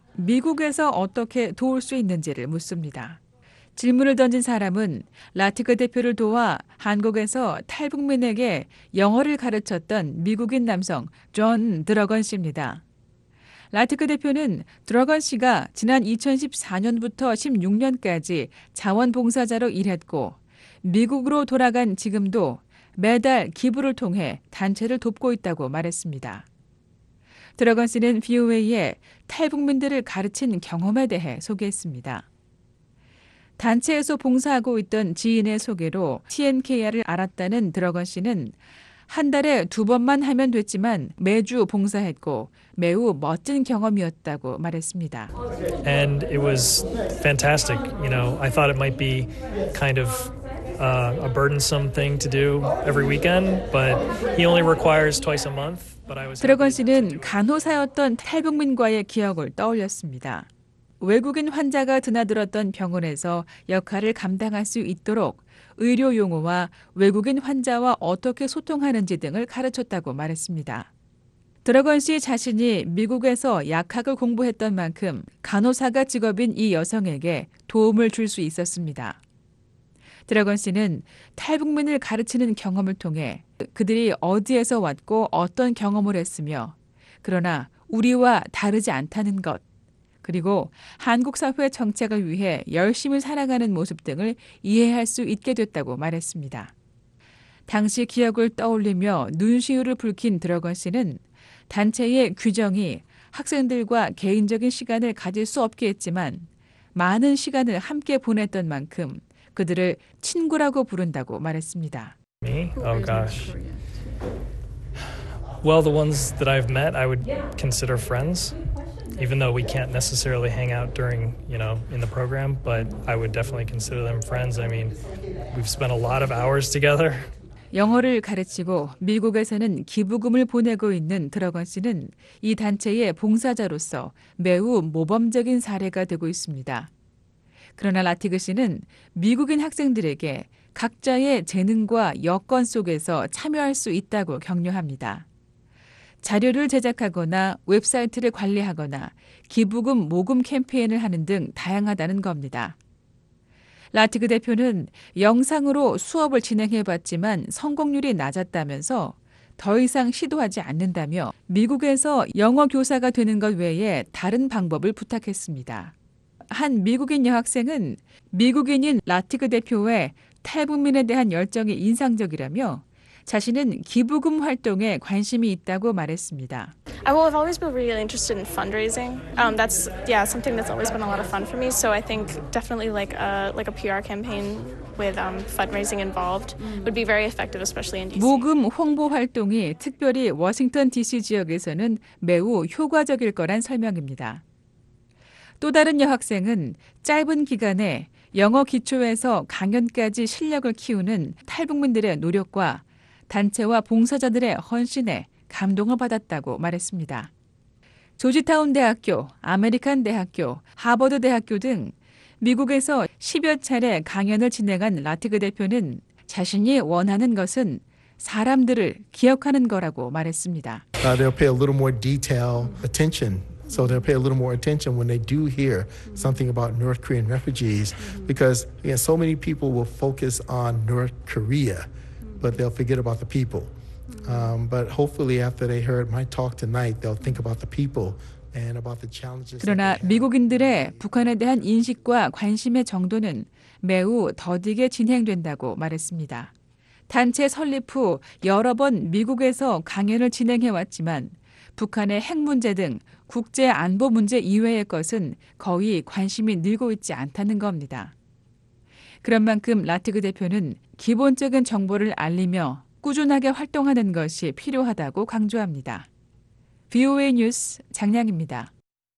미국에서 어떻게 도울 수 있는지를 묻습니다. 질문을 던진 사람은 라티그 대표를 도와 한국에서 탈북민에게 영어를 가르쳤던 미국인 남성 존 드러건 씨입니다. 라티그 대표는 드러건 씨가 지난 2014년부터 16년까지 자원봉사자로 일했고 미국으로 돌아간 지금도 매달 기부를 통해 단체를 돕고 있다고 말했습니다. 드러건 씨는 VOA에 탈북민들을 가르친 경험에 대해 소개했습니다. 단체에서 봉사하고 있던 지인의 소개로 TNKR을 알았다는 드러건 씨는 한 달에 2번만 하면 됐지만 매주 봉사했고 매우 멋진 경험이었다고 말했습니다. And it was fantastic. You know, I thought it might be kind of a burdensome thing to do every weekend, but he only requires twice a month. 드러건 씨는 간호사였던 탈북민과의 기억을 떠올렸습니다. 외국인 환자가 드나들었던 병원에서 역할을 감당할 수 있도록 의료 용어와 외국인 환자와 어떻게 소통하는지 등을 가르쳤다고 말했습니다. 드러건 씨 자신이 미국에서 약학을 공부했던 만큼 간호사가 직업인 이 여성에게 도움을 줄 수 있었습니다. 드러건 씨는 탈북민을 가르치는 경험을 통해 그들이 어디에서 왔고 어떤 경험을 했으며 그러나 우리와 다르지 않다는 것, 그리고 한국 사회 정착을 위해 열심히 살아가는 모습 등을 이해할 수 있게 됐다고 말했습니다. 당시 기억을 떠올리며 눈시울을 붉힌 드러건 씨는 단체의 규정이 학생들과 개인적인 시간을 가질 수 없게 했지만 많은 시간을 함께 보냈던 만큼 그들을 친구라고 부른다고 말했습니다. Me? Oh gosh. Well, the ones that I've met, I would consider friends. Even though we can't necessarily hang out during, in the program, but I would definitely consider them friends. I mean, we've spent a lot of hours together. 영어를 가르치고 미국에서는 기부금을 보내고 있는 드러건 씨는 이 단체의 봉사자로서 매우 모범적인 사례가 되고 있습니다. 그러나 라티그 씨는 미국인 학생들에게 각자의 재능과 여건 속에서 참여할 수 있다고 격려합니다. 자료를 제작하거나 웹사이트를 관리하거나 기부금 모금 캠페인을 하는 등 다양하다는 겁니다. 라티그 대표는 영상으로 수업을 진행해봤지만 성공률이 낮았다면서 더 이상 시도하지 않는다며 미국에서 영어 교사가 되는 것 외에 다른 방법을 부탁했습니다. 한 미국인 여학생은 미국인인 라티그 대표의 탈북민에 대한 열정이 인상적이라며 자신은 기부금 활동에 관심이 있다고 말했습니다. Well, I've always been really interested in fundraising. That's something that's always been a lot of fun for me. So I think definitely like a PR campaign with fundraising involved would be very effective, especially in DC. 모금 홍보 활동이 특별히 워싱턴 DC 지역에서는 매우 효과적일 거란 설명입니다. 또 다른 여학생은 짧은 기간에 영어 기초에서 강연까지 실력을 키우는 탈북민들의 노력과 단체와 봉사자들의 헌신에 감동을 받았다고 말했습니다. 조지타운 대학교, 아메리칸 대학교, 하버드 대학교 등 미국에서 10여 차례 강연을 진행한 라티그 대표는 자신이 원하는 것은 사람들을 기억하는 거라고 말했습니다. They'll pay a little more detailed attention. So they'll pay a little more attention when they do hear something about North Korean refugees because again, so many people will focus on North Korea, but they'll forget about the people. But hopefully after they heard my talk tonight, they'll think about the people and about the challenges. 그러나 미국인들의 북한에 대한 인식과 관심의 정도는 매우 더디게 진행된다고 말했습니다. 단체 설립 후 여러 번 미국에서 강연을 진행해왔지만 북한의 핵 문제 등 국제 안보 문제 이외의 것은 거의 관심이 늘고 있지 않다는 겁니다. 그런 만큼 라티그 대표는 기본적인 정보를 알리며 꾸준하게 활동하는 것이 필요하다고 강조합니다. VOA 뉴스 장량입니다.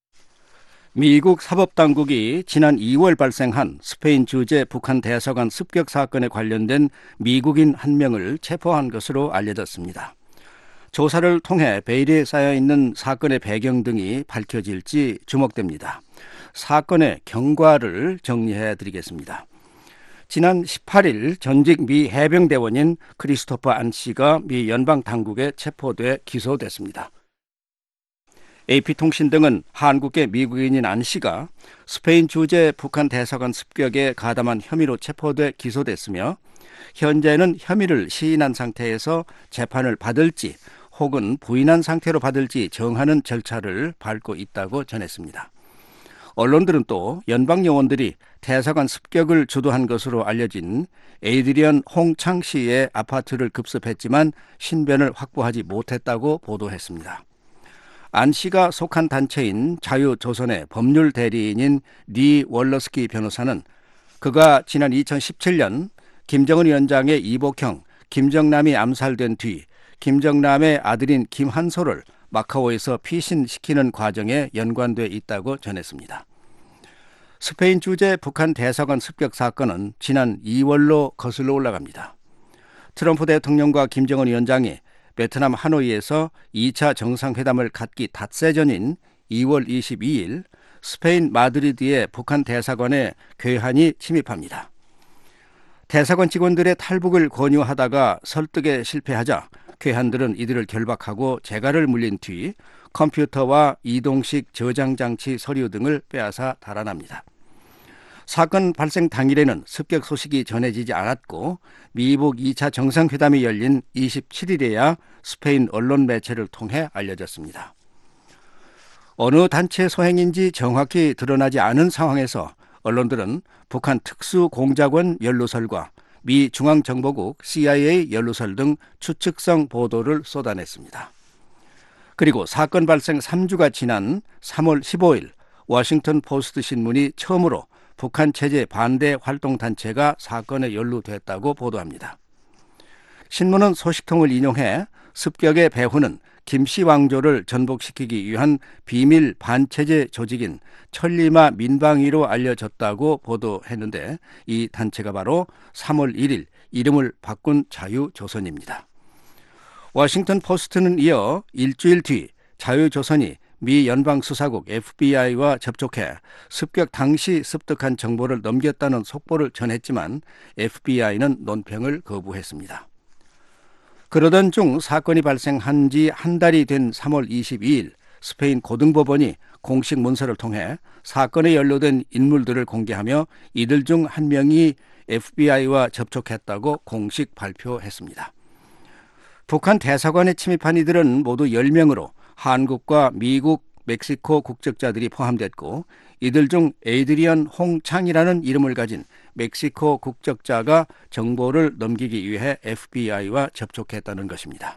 미국 사법당국이 지난 2월 발생한 스페인 주재 북한 대사관 습격 사건에 관련된 미국인 한 명을 체포한 것으로 알려졌습니다. 조사를 통해 베일에 쌓여있는 사건의 배경 등이 밝혀질지 주목됩니다. 사건의 경과를 정리해드리겠습니다. 지난 18일 전직 미 해병대원인 크리스토퍼 안 씨가 미 연방당국에 체포돼 기소됐습니다. AP통신 등은 한국계 미국인인 안 씨가 스페인 주재 북한 대사관 습격에 가담한 혐의로 체포돼 기소됐으며 현재는 혐의를 시인한 상태에서 재판을 받을지 혹은 부인한 상태로 받을지 정하는 절차를 밟고 있다고 전했습니다. 언론들은 또 연방 요원들이 대사관 습격을 주도한 것으로 알려진 에이드리언 홍창 씨의 아파트를 급습했지만 신변을 확보하지 못했다고 보도했습니다. 안 씨가 속한 단체인 자유조선의 법률 대리인인 리 월러스키 변호사는 그가 지난 2017년 김정은 위원장의 이복형 김정남이 암살된 뒤 김정남의 아들인 김한솔을 마카오에서 피신시키는 과정에 연관돼 있다고 전했습니다. 스페인 주재 북한 대사관 습격 사건은 지난 2월로 거슬러 올라갑니다. 트럼프 대통령과 김정은 위원장이 베트남 하노이에서 2차 정상회담을 갖기 닷새 전인 2월 22일 스페인 마드리드의 북한 대사관에 괴한이 침입합니다. 대사관 직원들의 탈북을 권유하다가 설득에 실패하자 괴한들은 이들을 결박하고 재갈을 물린 뒤 컴퓨터와 이동식 저장 장치 서류 등을 빼앗아 달아납니다. 사건 발생 당일에는 습격 소식이 전해지지 않았고 미북 2차 정상회담이 열린 27일에야 스페인 언론 매체를 통해 알려졌습니다. 어느 단체 소행인지 정확히 드러나지 않은 상황에서 언론들은 북한 특수공작원 연루설과 미 중앙정보국 CIA 연루설 등 추측성 보도를 쏟아냈습니다. 그리고 사건 발생 3주가 지난 3월 15일 워싱턴 포스트 신문이 처음으로 북한 체제 반대 활동 단체가 사건에 연루됐다고 보도합니다. 신문은 소식통을 인용해 습격의 배후는 김씨 왕조를 전복시키기 위한 비밀 반체제 조직인 천리마 민방위로 알려졌다고 보도했는데 이 단체가 바로 3월 1일 이름을 바꾼 자유조선입니다. 워싱턴 포스트는 이어 일주일 뒤 자유조선이 미 연방수사국 FBI와 접촉해 습격 당시 습득한 정보를 넘겼다는 속보를 전했지만 FBI는 논평을 거부했습니다. 그러던 중 사건이 발생한 지 한 달이 된 3월 22일 스페인 고등법원이 공식 문서를 통해 사건에 연루된 인물들을 공개하며 이들 중 한 명이 FBI와 접촉했다고 공식 발표했습니다. 북한 대사관에 침입한 이들은 모두 10명으로 한국과 미국, 멕시코 국적자들이 포함됐고 이들 중 에이드리언 홍창이라는 이름을 가진 멕시코 국적자가 정보를 넘기기 위해 FBI와 접촉했다는 것입니다.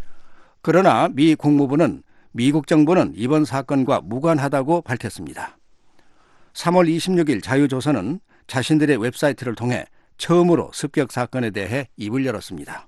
그러나 미 국무부는 미국 정부는 이번 사건과 무관하다고 밝혔습니다. 3월 26일 자유조선은 자신들의 웹사이트를 통해 처음으로 습격 사건에 대해 입을 열었습니다.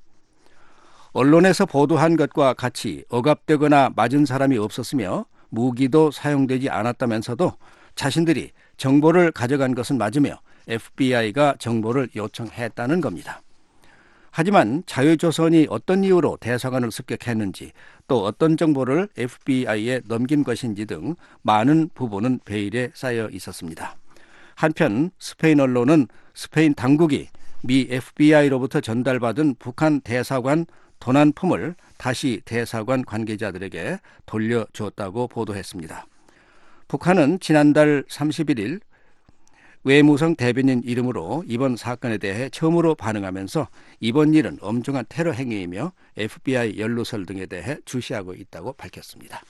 언론에서 보도한 것과 같이 억압되거나 맞은 사람이 없었으며 무기도 사용되지 않았다면서도 자신들이 정보를 가져간 것은 맞으며 FBI가 정보를 요청했다는 겁니다. 하지만 자유조선이 어떤 이유로 대사관을 습격했는지 또 어떤 정보를 FBI에 넘긴 것인지 등 많은 부분은 베일에 쌓여 있었습니다. 한편 스페인 언론은 스페인 당국이 미 FBI로부터 전달받은 북한 대사관 도난품을 다시 대사관 관계자들에게 돌려주었다고 보도했습니다. 북한은 지난달 31일 외무성 대변인 이름으로 이번 사건에 대해 처음으로 반응하면서 이번 일은 엄중한 테러 행위이며 FBI 연루설 등에 대해 주시하고 있다고 밝혔습니다.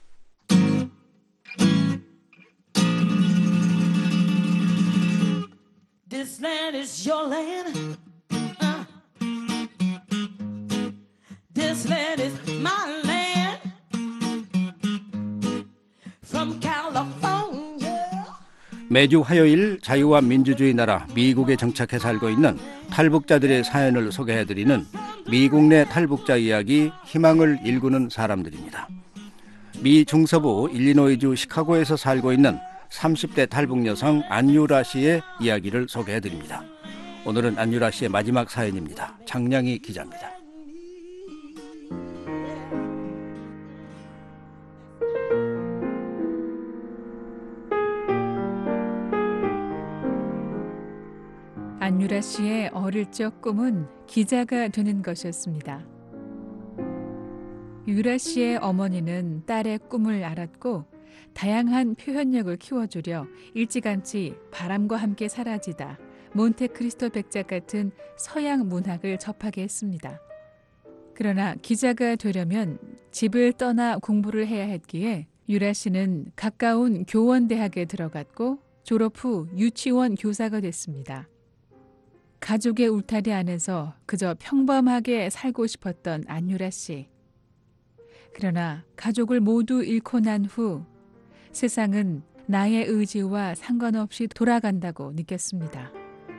This land is your land. This land is my land. From California. 매주 화요일 자유와 민주주의 나라 미국에 정착해 살고 있는 탈북자들의 사연을 소개해드리는 미국 내 탈북자 이야기 희망을 일구는 사람들입니다. 미 중서부 일리노이주 시카고에서 살고 있는 30대 탈북 여성 안유라 씨의 이야기를 소개해드립니다. 오늘은 안유라 씨의 마지막 사연입니다. 장량희 기자입니다. 안유라 씨의 어릴 적 꿈은 기자가 되는 것이었습니다. 유라 씨의 어머니는 딸의 꿈을 알았고 다양한 표현력을 키워주려 일찌감치 바람과 함께 사라지다 몬테크리스토 백작 같은 서양 문학을 접하게 했습니다. 그러나 기자가 되려면 집을 떠나 공부를 해야 했기에 유라 씨는 가까운 교원대학에 들어갔고 졸업 후 유치원 교사가 됐습니다. 가족의 울타리 안에서 그저 평범하게 살고 싶었던 안유라 씨. 그러나 가족을 모두 잃고 난 후 세상은 나의 의지와 상관없이 돌아간다고 느꼈습니다.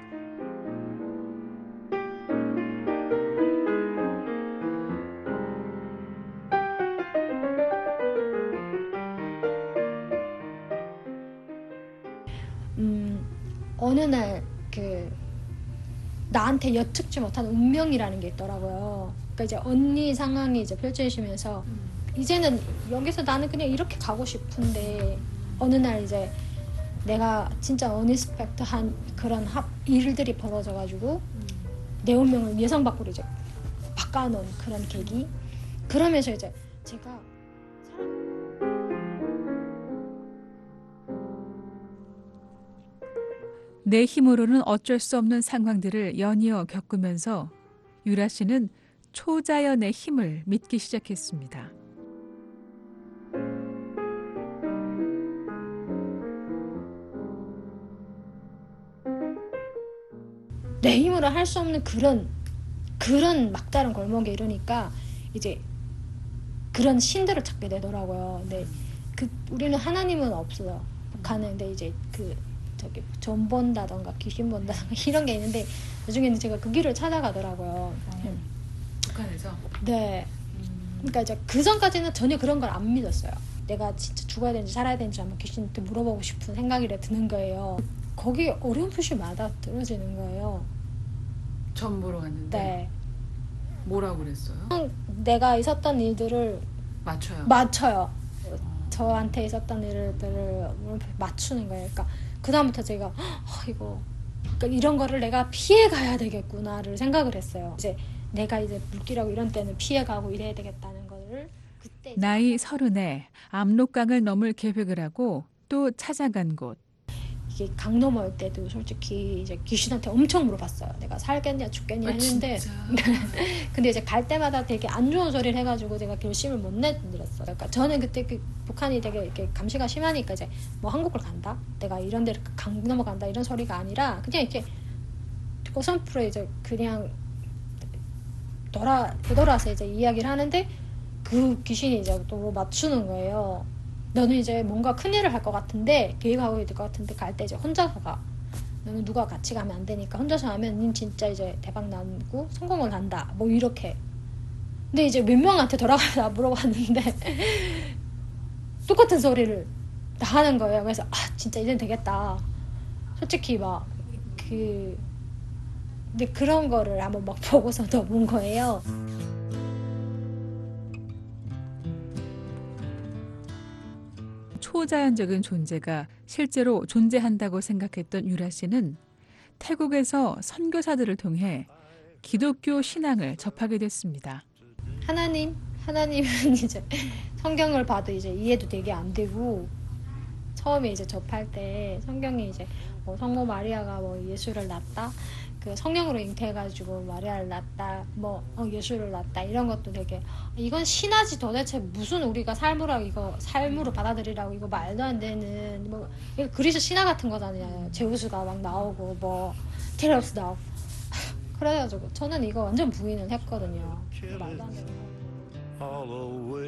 어느 날 나한테 예측지 못한 운명이라는 게 있더라고요. 그러니까 이제 언니 상황이 이제 펼쳐지면서 이제는 여기서 나는 그냥 이렇게 가고 싶은데 어느 날 이제 내가 진짜 어니스펙트한 그런 일들이 벌어져가지고 내 운명을 예상 밖으로 이제 바꿔놓은 그런 계기. 그러면서 이제 제가 내 힘으로는 어쩔 수 없는 상황들을 연이어 겪으면서 유라 씨는 초자연의 힘을 믿기 시작했습니다. 내 힘으로 할 수 없는 그런 막다른 골목에 이르니까 이제 그런 신들을 찾게 되더라고요. 근데 우리는 하나님은 없어요. 북한은. 근데 이제 점 본다던가 귀신 본다던가 이런 게 있는데 나중에는 제가 그 길을 찾아가더라고요. 북한에서? 네. 그러니까 이제 그 전까지는 전혀 그런 걸 안 믿었어요. 내가 진짜 죽어야 되는지 살아야 되는지 한번 귀신한테 물어보고 싶은 생각이 드는 거예요. 거기에 어렴풋이 맞아떨어지는 거예요. 점 보러 갔는데? 네. 뭐라고 그랬어요? 내가 있었던 일들을 맞춰요. 저한테 있었던 일들을 맞추는 거예요. 그러니까 그다음부터 제가 그러니까 이런 거를 내가 피해가야 되겠구나를 생각을 했어요. 이제 내가 이제 물길하고 이런 때는 피해가고 이래야 되겠다는 거를 그때 나이 30에 압록강을 넘을 계획을 하고 또 찾아간 곳. 이게 강 넘어올 때도 솔직히 이제 귀신한테 엄청 물어봤어요. 내가 살겠냐 죽겠냐 했는데 근데 이제 갈 때마다 되게 안 좋은 소리를 해가지고 제가 결심을 못 내드렸어요. 그러니까 저는 그때 북한이 되게 이렇게 감시가 심하니까 이제 뭐 한국을 간다, 내가 이런 데를 강 넘어간다 이런 소리가 아니라 그냥 이렇게 어선프로 이제 그냥 되돌아서 이제 이야기를 하는데 그 귀신이 이제 또 맞추는 거예요. 너는 이제 뭔가 큰일을 할 것 같은데 계획하고 있을 것 같은데 갈 때 이제 혼자서 가. 너는 누가 같이 가면 안 되니까 혼자서 하면 닌 진짜 이제 대박 나고 성공을 한다. 뭐 이렇게. 근데 이제 몇 명한테 돌아가서 물어봤는데 똑같은 소리를 다 하는 거예요. 그래서 진짜 이젠 되겠다. 솔직히 근데 그런 거를 한번 막 보고서 본 거예요. 초자연적인 존재가 실제로 존재한다고 생각했던 유라 씨는 태국에서 선교사들을 통해 기독교 신앙을 접하게 됐습니다. 하나님은 이제 성경을 봐도 이제 이해도 되게 안 되고 처음에 이제 접할 때 성경이 이제 성모 마리아가 예수를 낳았다, 그 성령으로 잉태해가지고 마리아를 낳았다, 예수를 낳았다 이런 것도 되게 이건 신하지 도대체 무슨 우리가 삶으로 받아들이라고 이거 말도 안 되는 이거 그리스 신화 같은 거잖아요. 제우스가 막 나오고 테레우스 나오고 그래가지고 저는 이거 완전 부인을 했거든요. 말도 안 되는 거.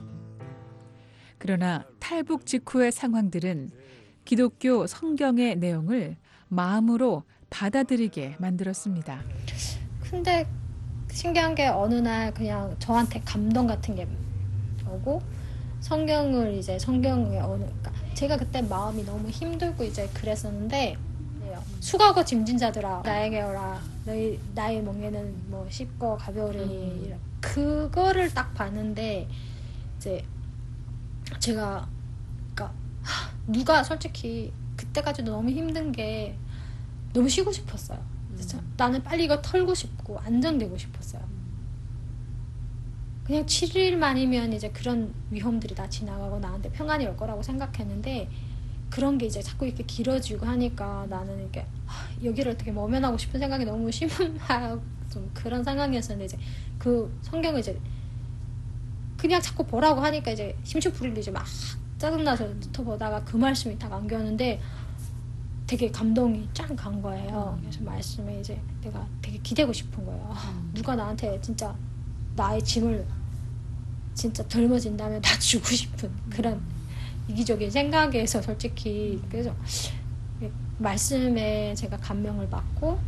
그러나 탈북 직후의 상황들은 기독교 성경의 내용을 마음으로 받아들이게 만들었습니다. 근데 신기한 게 어느 날 그냥 저한테 감동 같은 게 오고 성경에 그러니까 제가 그때 마음이 너무 힘들고 이제 그랬었는데 수고하고 짐진 자들아 나에게 오라 나의 멍에는 쉽고 가벼우리니 그거를 딱 봤는데 이제 제가 그러니까 누가 솔직히 그때까지도 너무 힘든 게 너무 쉬고 싶었어요. 나는 빨리 이거 털고 싶고 안정되고 싶었어요. 그냥 7일만이면 이제 그런 위험들이 다 지나가고 나한테 평안이 올 거라고 생각했는데 그런 게 이제 자꾸 이렇게 길어지고 하니까 나는 이렇게 여기를 어떻게 모면하고 싶은 생각이 너무 심하고 좀 그런 상황이었었는데 이제 그 성경을 이제 그냥 자꾸 보라고 하니까 이제 심심풀이를 이제 막 짜증나서 보다가 그 말씀이 딱 안겼는데 되게 감동이 쫙 간 거예요. 그래서 말씀에 이제 내가 되게 기대고 싶은 거예요. 누가 나한테 진짜 나의 짐을 진짜 덜머진다면 다 주고 싶은 그런 이기적인 생각에서 솔직히 그래서 말씀에 제가 감명을 받고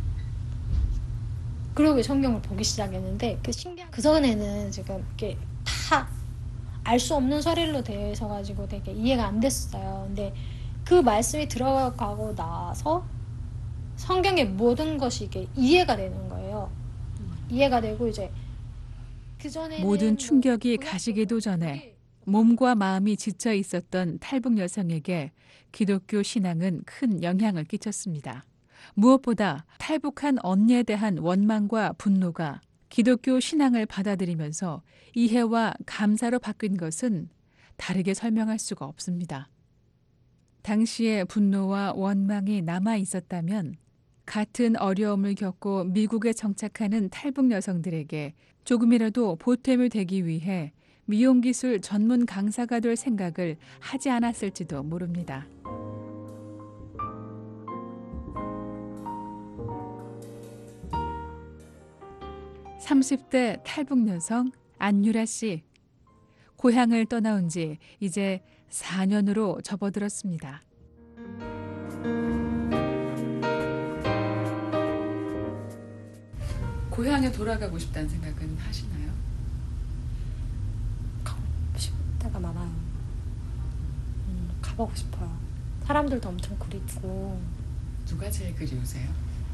그러고 성경을 보기 시작했는데 그 전에는 지금 이렇게 다 알 수 없는 소리로 되어 있어가지고 되게 이해가 안 됐어요. 근데 그 말씀이 들어가고 나서 성경의 모든 것이 이게 이해가 되는 거예요. 이해가 되고 이제 그전에는 모든 충격이 가시기도 전에 몸과 마음이 지쳐 있었던 탈북 여성에게 기독교 신앙은 큰 영향을 끼쳤습니다. 무엇보다 탈북한 언니에 대한 원망과 분노가 기독교 신앙을 받아들이면서 이해와 감사로 바뀐 것은 다르게 설명할 수가 없습니다. 당시의 분노와 원망이 남아 있었다면 같은 어려움을 겪고 미국에 정착하는 탈북 여성들에게 조금이라도 보탬이 되기 위해 미용기술 전문 강사가 될 생각을 하지 않았을지도 모릅니다. (30대) 탈북 여성 안유라 씨. 고향을 떠나온 지 이제 4년으로 접어들었습니다. 고향에 돌아가고 싶다는 생각은 하시나요? 가고 싶을 때가 많아요. 가보고 싶어요. 사람들도 엄청 그립고. 누가 제일 그리우세요?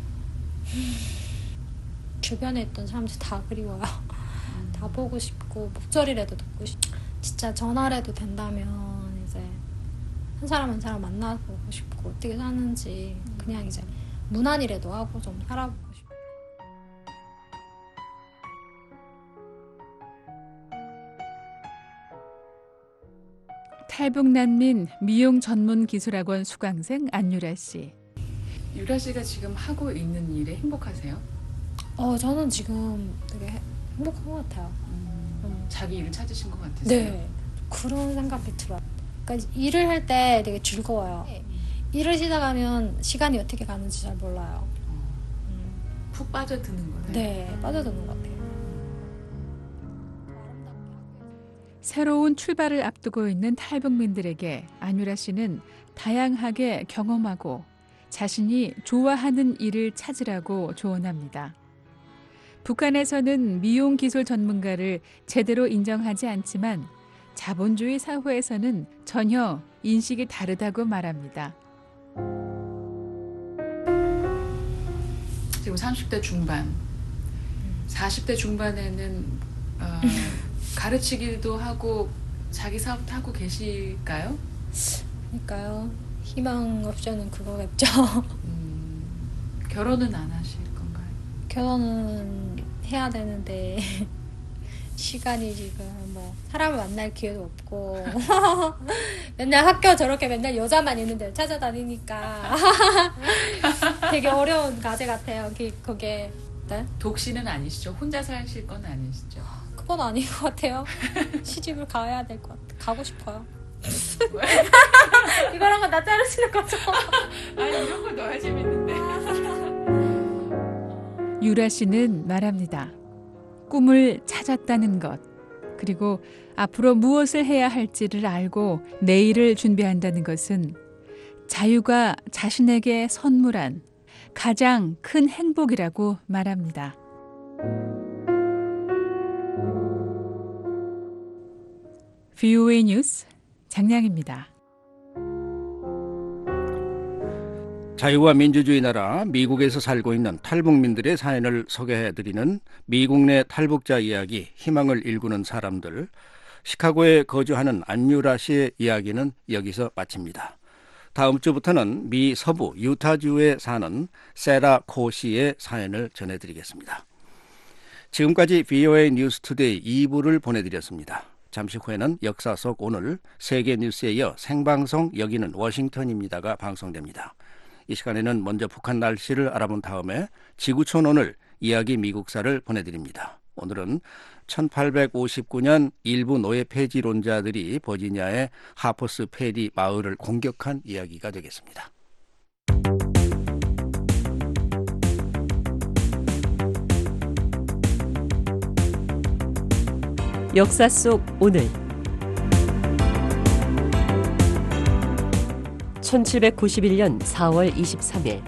주변에 있던 사람들 다 그리워요. 다 보고 싶고 목소리라도 듣고 싶고 진짜 전화라도 된다면 이제 한 사람 한 사람 만나보고 싶고 어떻게 사는지 그냥 이제 무난이라도 하고 좀 살아보고 싶어요. 탈북 난민 미용 전문 기술학원 수강생 안유라 씨. 유라 씨가 지금 하고 있는 일에 행복하세요? 저는 지금 되게 행복한 것 같아요. 자기 일을 찾으신 것 같으세요? 네, 그런 생각이 들어요. 그러니까 일을 할 때 되게 즐거워요. 일을 시작하면 시간이 어떻게 가는지 잘 몰라요. 푹 빠져드는 거네요. 네, 빠져드는 것 같아요. 새로운 출발을 앞두고 있는 탈북민들에게 안유라 씨는 다양하게 경험하고 자신이 좋아하는 일을 찾으라고 조언합니다. 북한에서는 미용 기술 전문가를 제대로 인정하지 않지만 자본주의 사회에서는 전혀 인식이 다르다고 말합니다. 지금 30대 중반, 40대 중반에는 가르치기도 하고 자기 사업도 하고 계실까요? 그러니까요. 희망 옵션은 그거겠죠. 결혼은 안 하실 건가요? 결혼은 해야 되는데 시간이 지금 뭐 사람을 만날 기회도 없고 맨날 학교 저렇게 맨날 여자만 있는 데를 찾아다니니까 되게 어려운 과제 같아요. 그게 네? 독신은 아니시죠? 혼자 사실 건 아니시죠? 그건 아닌 것 같아요. 시집을 가야 될 것 같아요. 가고 싶어요. 이거랑 건 나 자르시는 거죠? 아니 이런 거 넣어야 재밌는데. 유라 씨는 말합니다. 꿈을 찾았다는 것, 그리고 앞으로 무엇을 해야 할지를 알고 내일을 준비한다는 것은 자유가 자신에게 선물한 가장 큰 행복이라고 말합니다. VOA 뉴스 장량입니다. 자유와 민주주의 나라 미국에서 살고 있는 탈북민들의 사연을 소개해드리는 미국 내 탈북자 이야기, 희망을 일구는 사람들, 시카고에 거주하는 안유라 씨의 이야기는 여기서 마칩니다. 다음 주부터는 미 서부 유타주에 사는 세라 코 씨의 사연을 전해드리겠습니다. 지금까지 VOA 뉴스투데이 2부를 보내드렸습니다. 잠시 후에는 역사 속 오늘 세계 뉴스에 이어 생방송 여기는 워싱턴입니다가 방송됩니다. 이 시간에는 먼저 북한 날씨를 알아본 다음에 지구촌 오늘 이야기 미국사를 보내드립니다. 오늘은 1859년 일부 노예 폐지론자들이 버지니아의 하퍼스 페리 마을을 공격한 이야기가 되겠습니다. 역사 속 오늘 1791년 4월 23일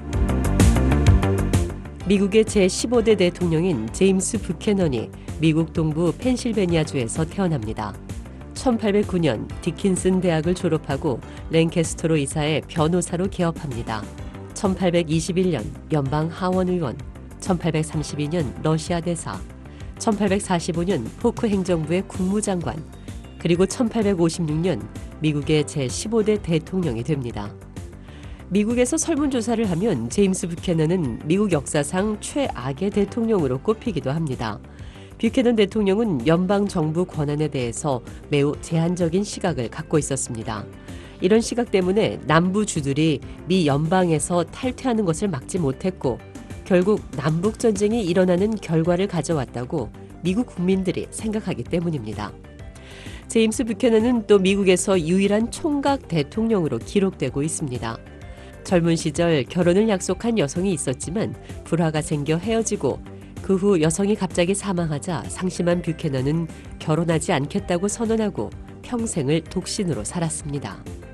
미국의 제15대 대통령인 제임스 부캐넌이 미국 동부 펜실베니아주에서 태어납니다. 1809년 디킨슨 대학을 졸업하고 랭캐스터로 이사해 변호사로 개업합니다. 1821년 연방 하원의원, 1832년 러시아 대사, 1845년 포크 행정부의 국무장관, 그리고 1856년 미국의 제15대 대통령이 됩니다. 미국에서 설문조사를 하면 제임스 뷰캐넌은 미국 역사상 최악의 대통령으로 꼽히기도 합니다. 뷰캐넌 대통령은 연방정부 권한에 대해서 매우 제한적인 시각을 갖고 있었습니다. 이런 시각 때문에 남부주들이 미 연방에서 탈퇴하는 것을 막지 못했고 결국 남북전쟁이 일어나는 결과를 가져왔다고 미국 국민들이 생각하기 때문입니다. 제임스 뷰캐넌은 또 미국에서 유일한 총각 대통령으로 기록되고 있습니다. 젊은 시절 결혼을 약속한 여성이 있었지만 불화가 생겨 헤어지고 그 후 여성이 갑자기 사망하자 상심한 뷰캐넌은 결혼하지 않겠다고 선언하고 평생을 독신으로 살았습니다.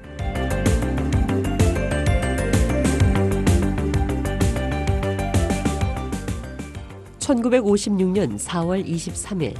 (1956년 4월 23일)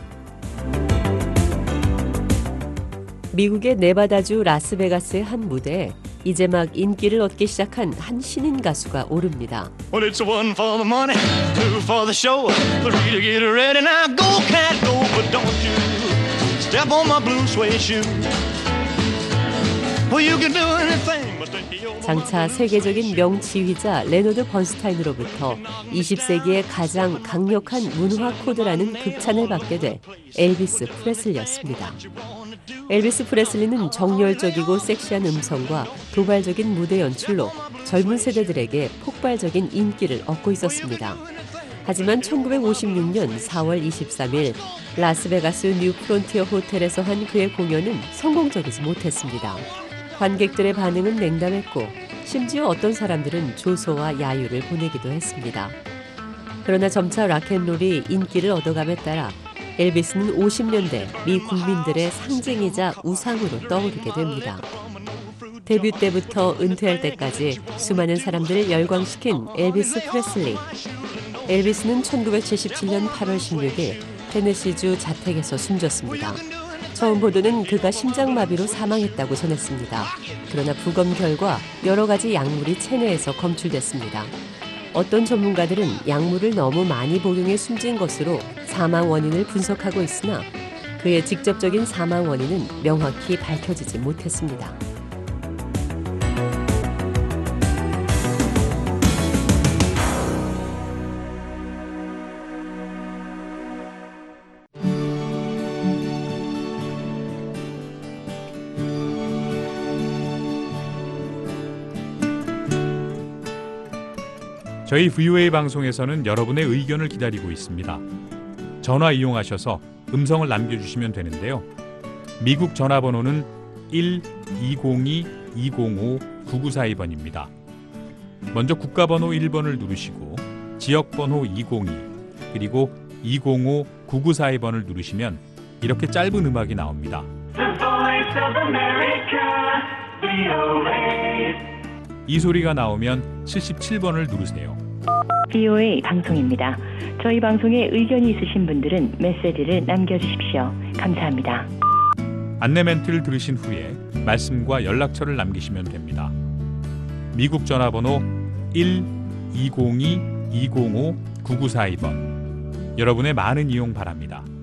미국의 네바다주 라스베가스의 한 무대에 이제 막 인기를 얻기 시작한 한 신인 가수가 오릅니다. Well, it's one for the money, two for the show. Three to get ready. Now go, cat, go, but don't you step on my blue suede shoe. Well, you can do anything but think you're 장차 세계적인 명지휘자 레너드 번스타인으로부터 20세기의 가장 강력한 문화 코드라는 극찬을 받게 돼 엘비스 프레슬리였습니다. 엘비스 프레슬리는 정열적이고 섹시한 음성과 도발적인 무대 연출로 젊은 세대들에게 폭발적인 인기를 얻고 있었습니다. 하지만 1956년 4월 23일 라스베가스 뉴 프론티어 호텔에서 한 그의 공연은 성공적이지 못했습니다. 관객들의 반응은 냉담했고 심지어 어떤 사람들은 조소와 야유를 보내기도 했습니다. 그러나 점차 락앤롤이 인기를 얻어감에 따라 엘비스는 50년대 미 국민들의 상징이자 우상으로 떠오르게 됩니다. 데뷔 때부터 은퇴할 때까지 수많은 사람들을 열광시킨 엘비스 프레슬리. 엘비스는 1977년 8월 16일 테네시주 자택에서 숨졌습니다. 처음 보도는 그가 심장마비로 사망했다고 전했습니다. 그러나 부검 결과 여러 가지 약물이 체내에서 검출됐습니다. 어떤 전문가들은 약물을 너무 많이 복용해 숨진 것으로 사망 원인을 분석하고 있으나 그의 직접적인 사망 원인은 명확히 밝혀지지 못했습니다. 저희 VOA 방송에서는 여러분의 의견을 기다리고 있습니다. 전화 이용하셔서 음성을 남겨주시면 되는데요. 미국 전화번호는 1-202-205-9942번입니다. 먼저 국가번호 1번을 누르시고 지역번호 202 그리고 205-9942번을 누르시면 이렇게 짧은 음악이 나옵니다. 이 소리가 나오면 77번을 누르세요. VOA 방송입니다. 저희 방송에 의견이 있으신 분들은 메시지를 남겨주십시오. 감사합니다. 안내 멘트를 들으신 후에 말씀과 연락처를 남기시면 됩니다. 미국 전화번호 1-202-205-9942번. 여러분의 많은 이용 바랍니다.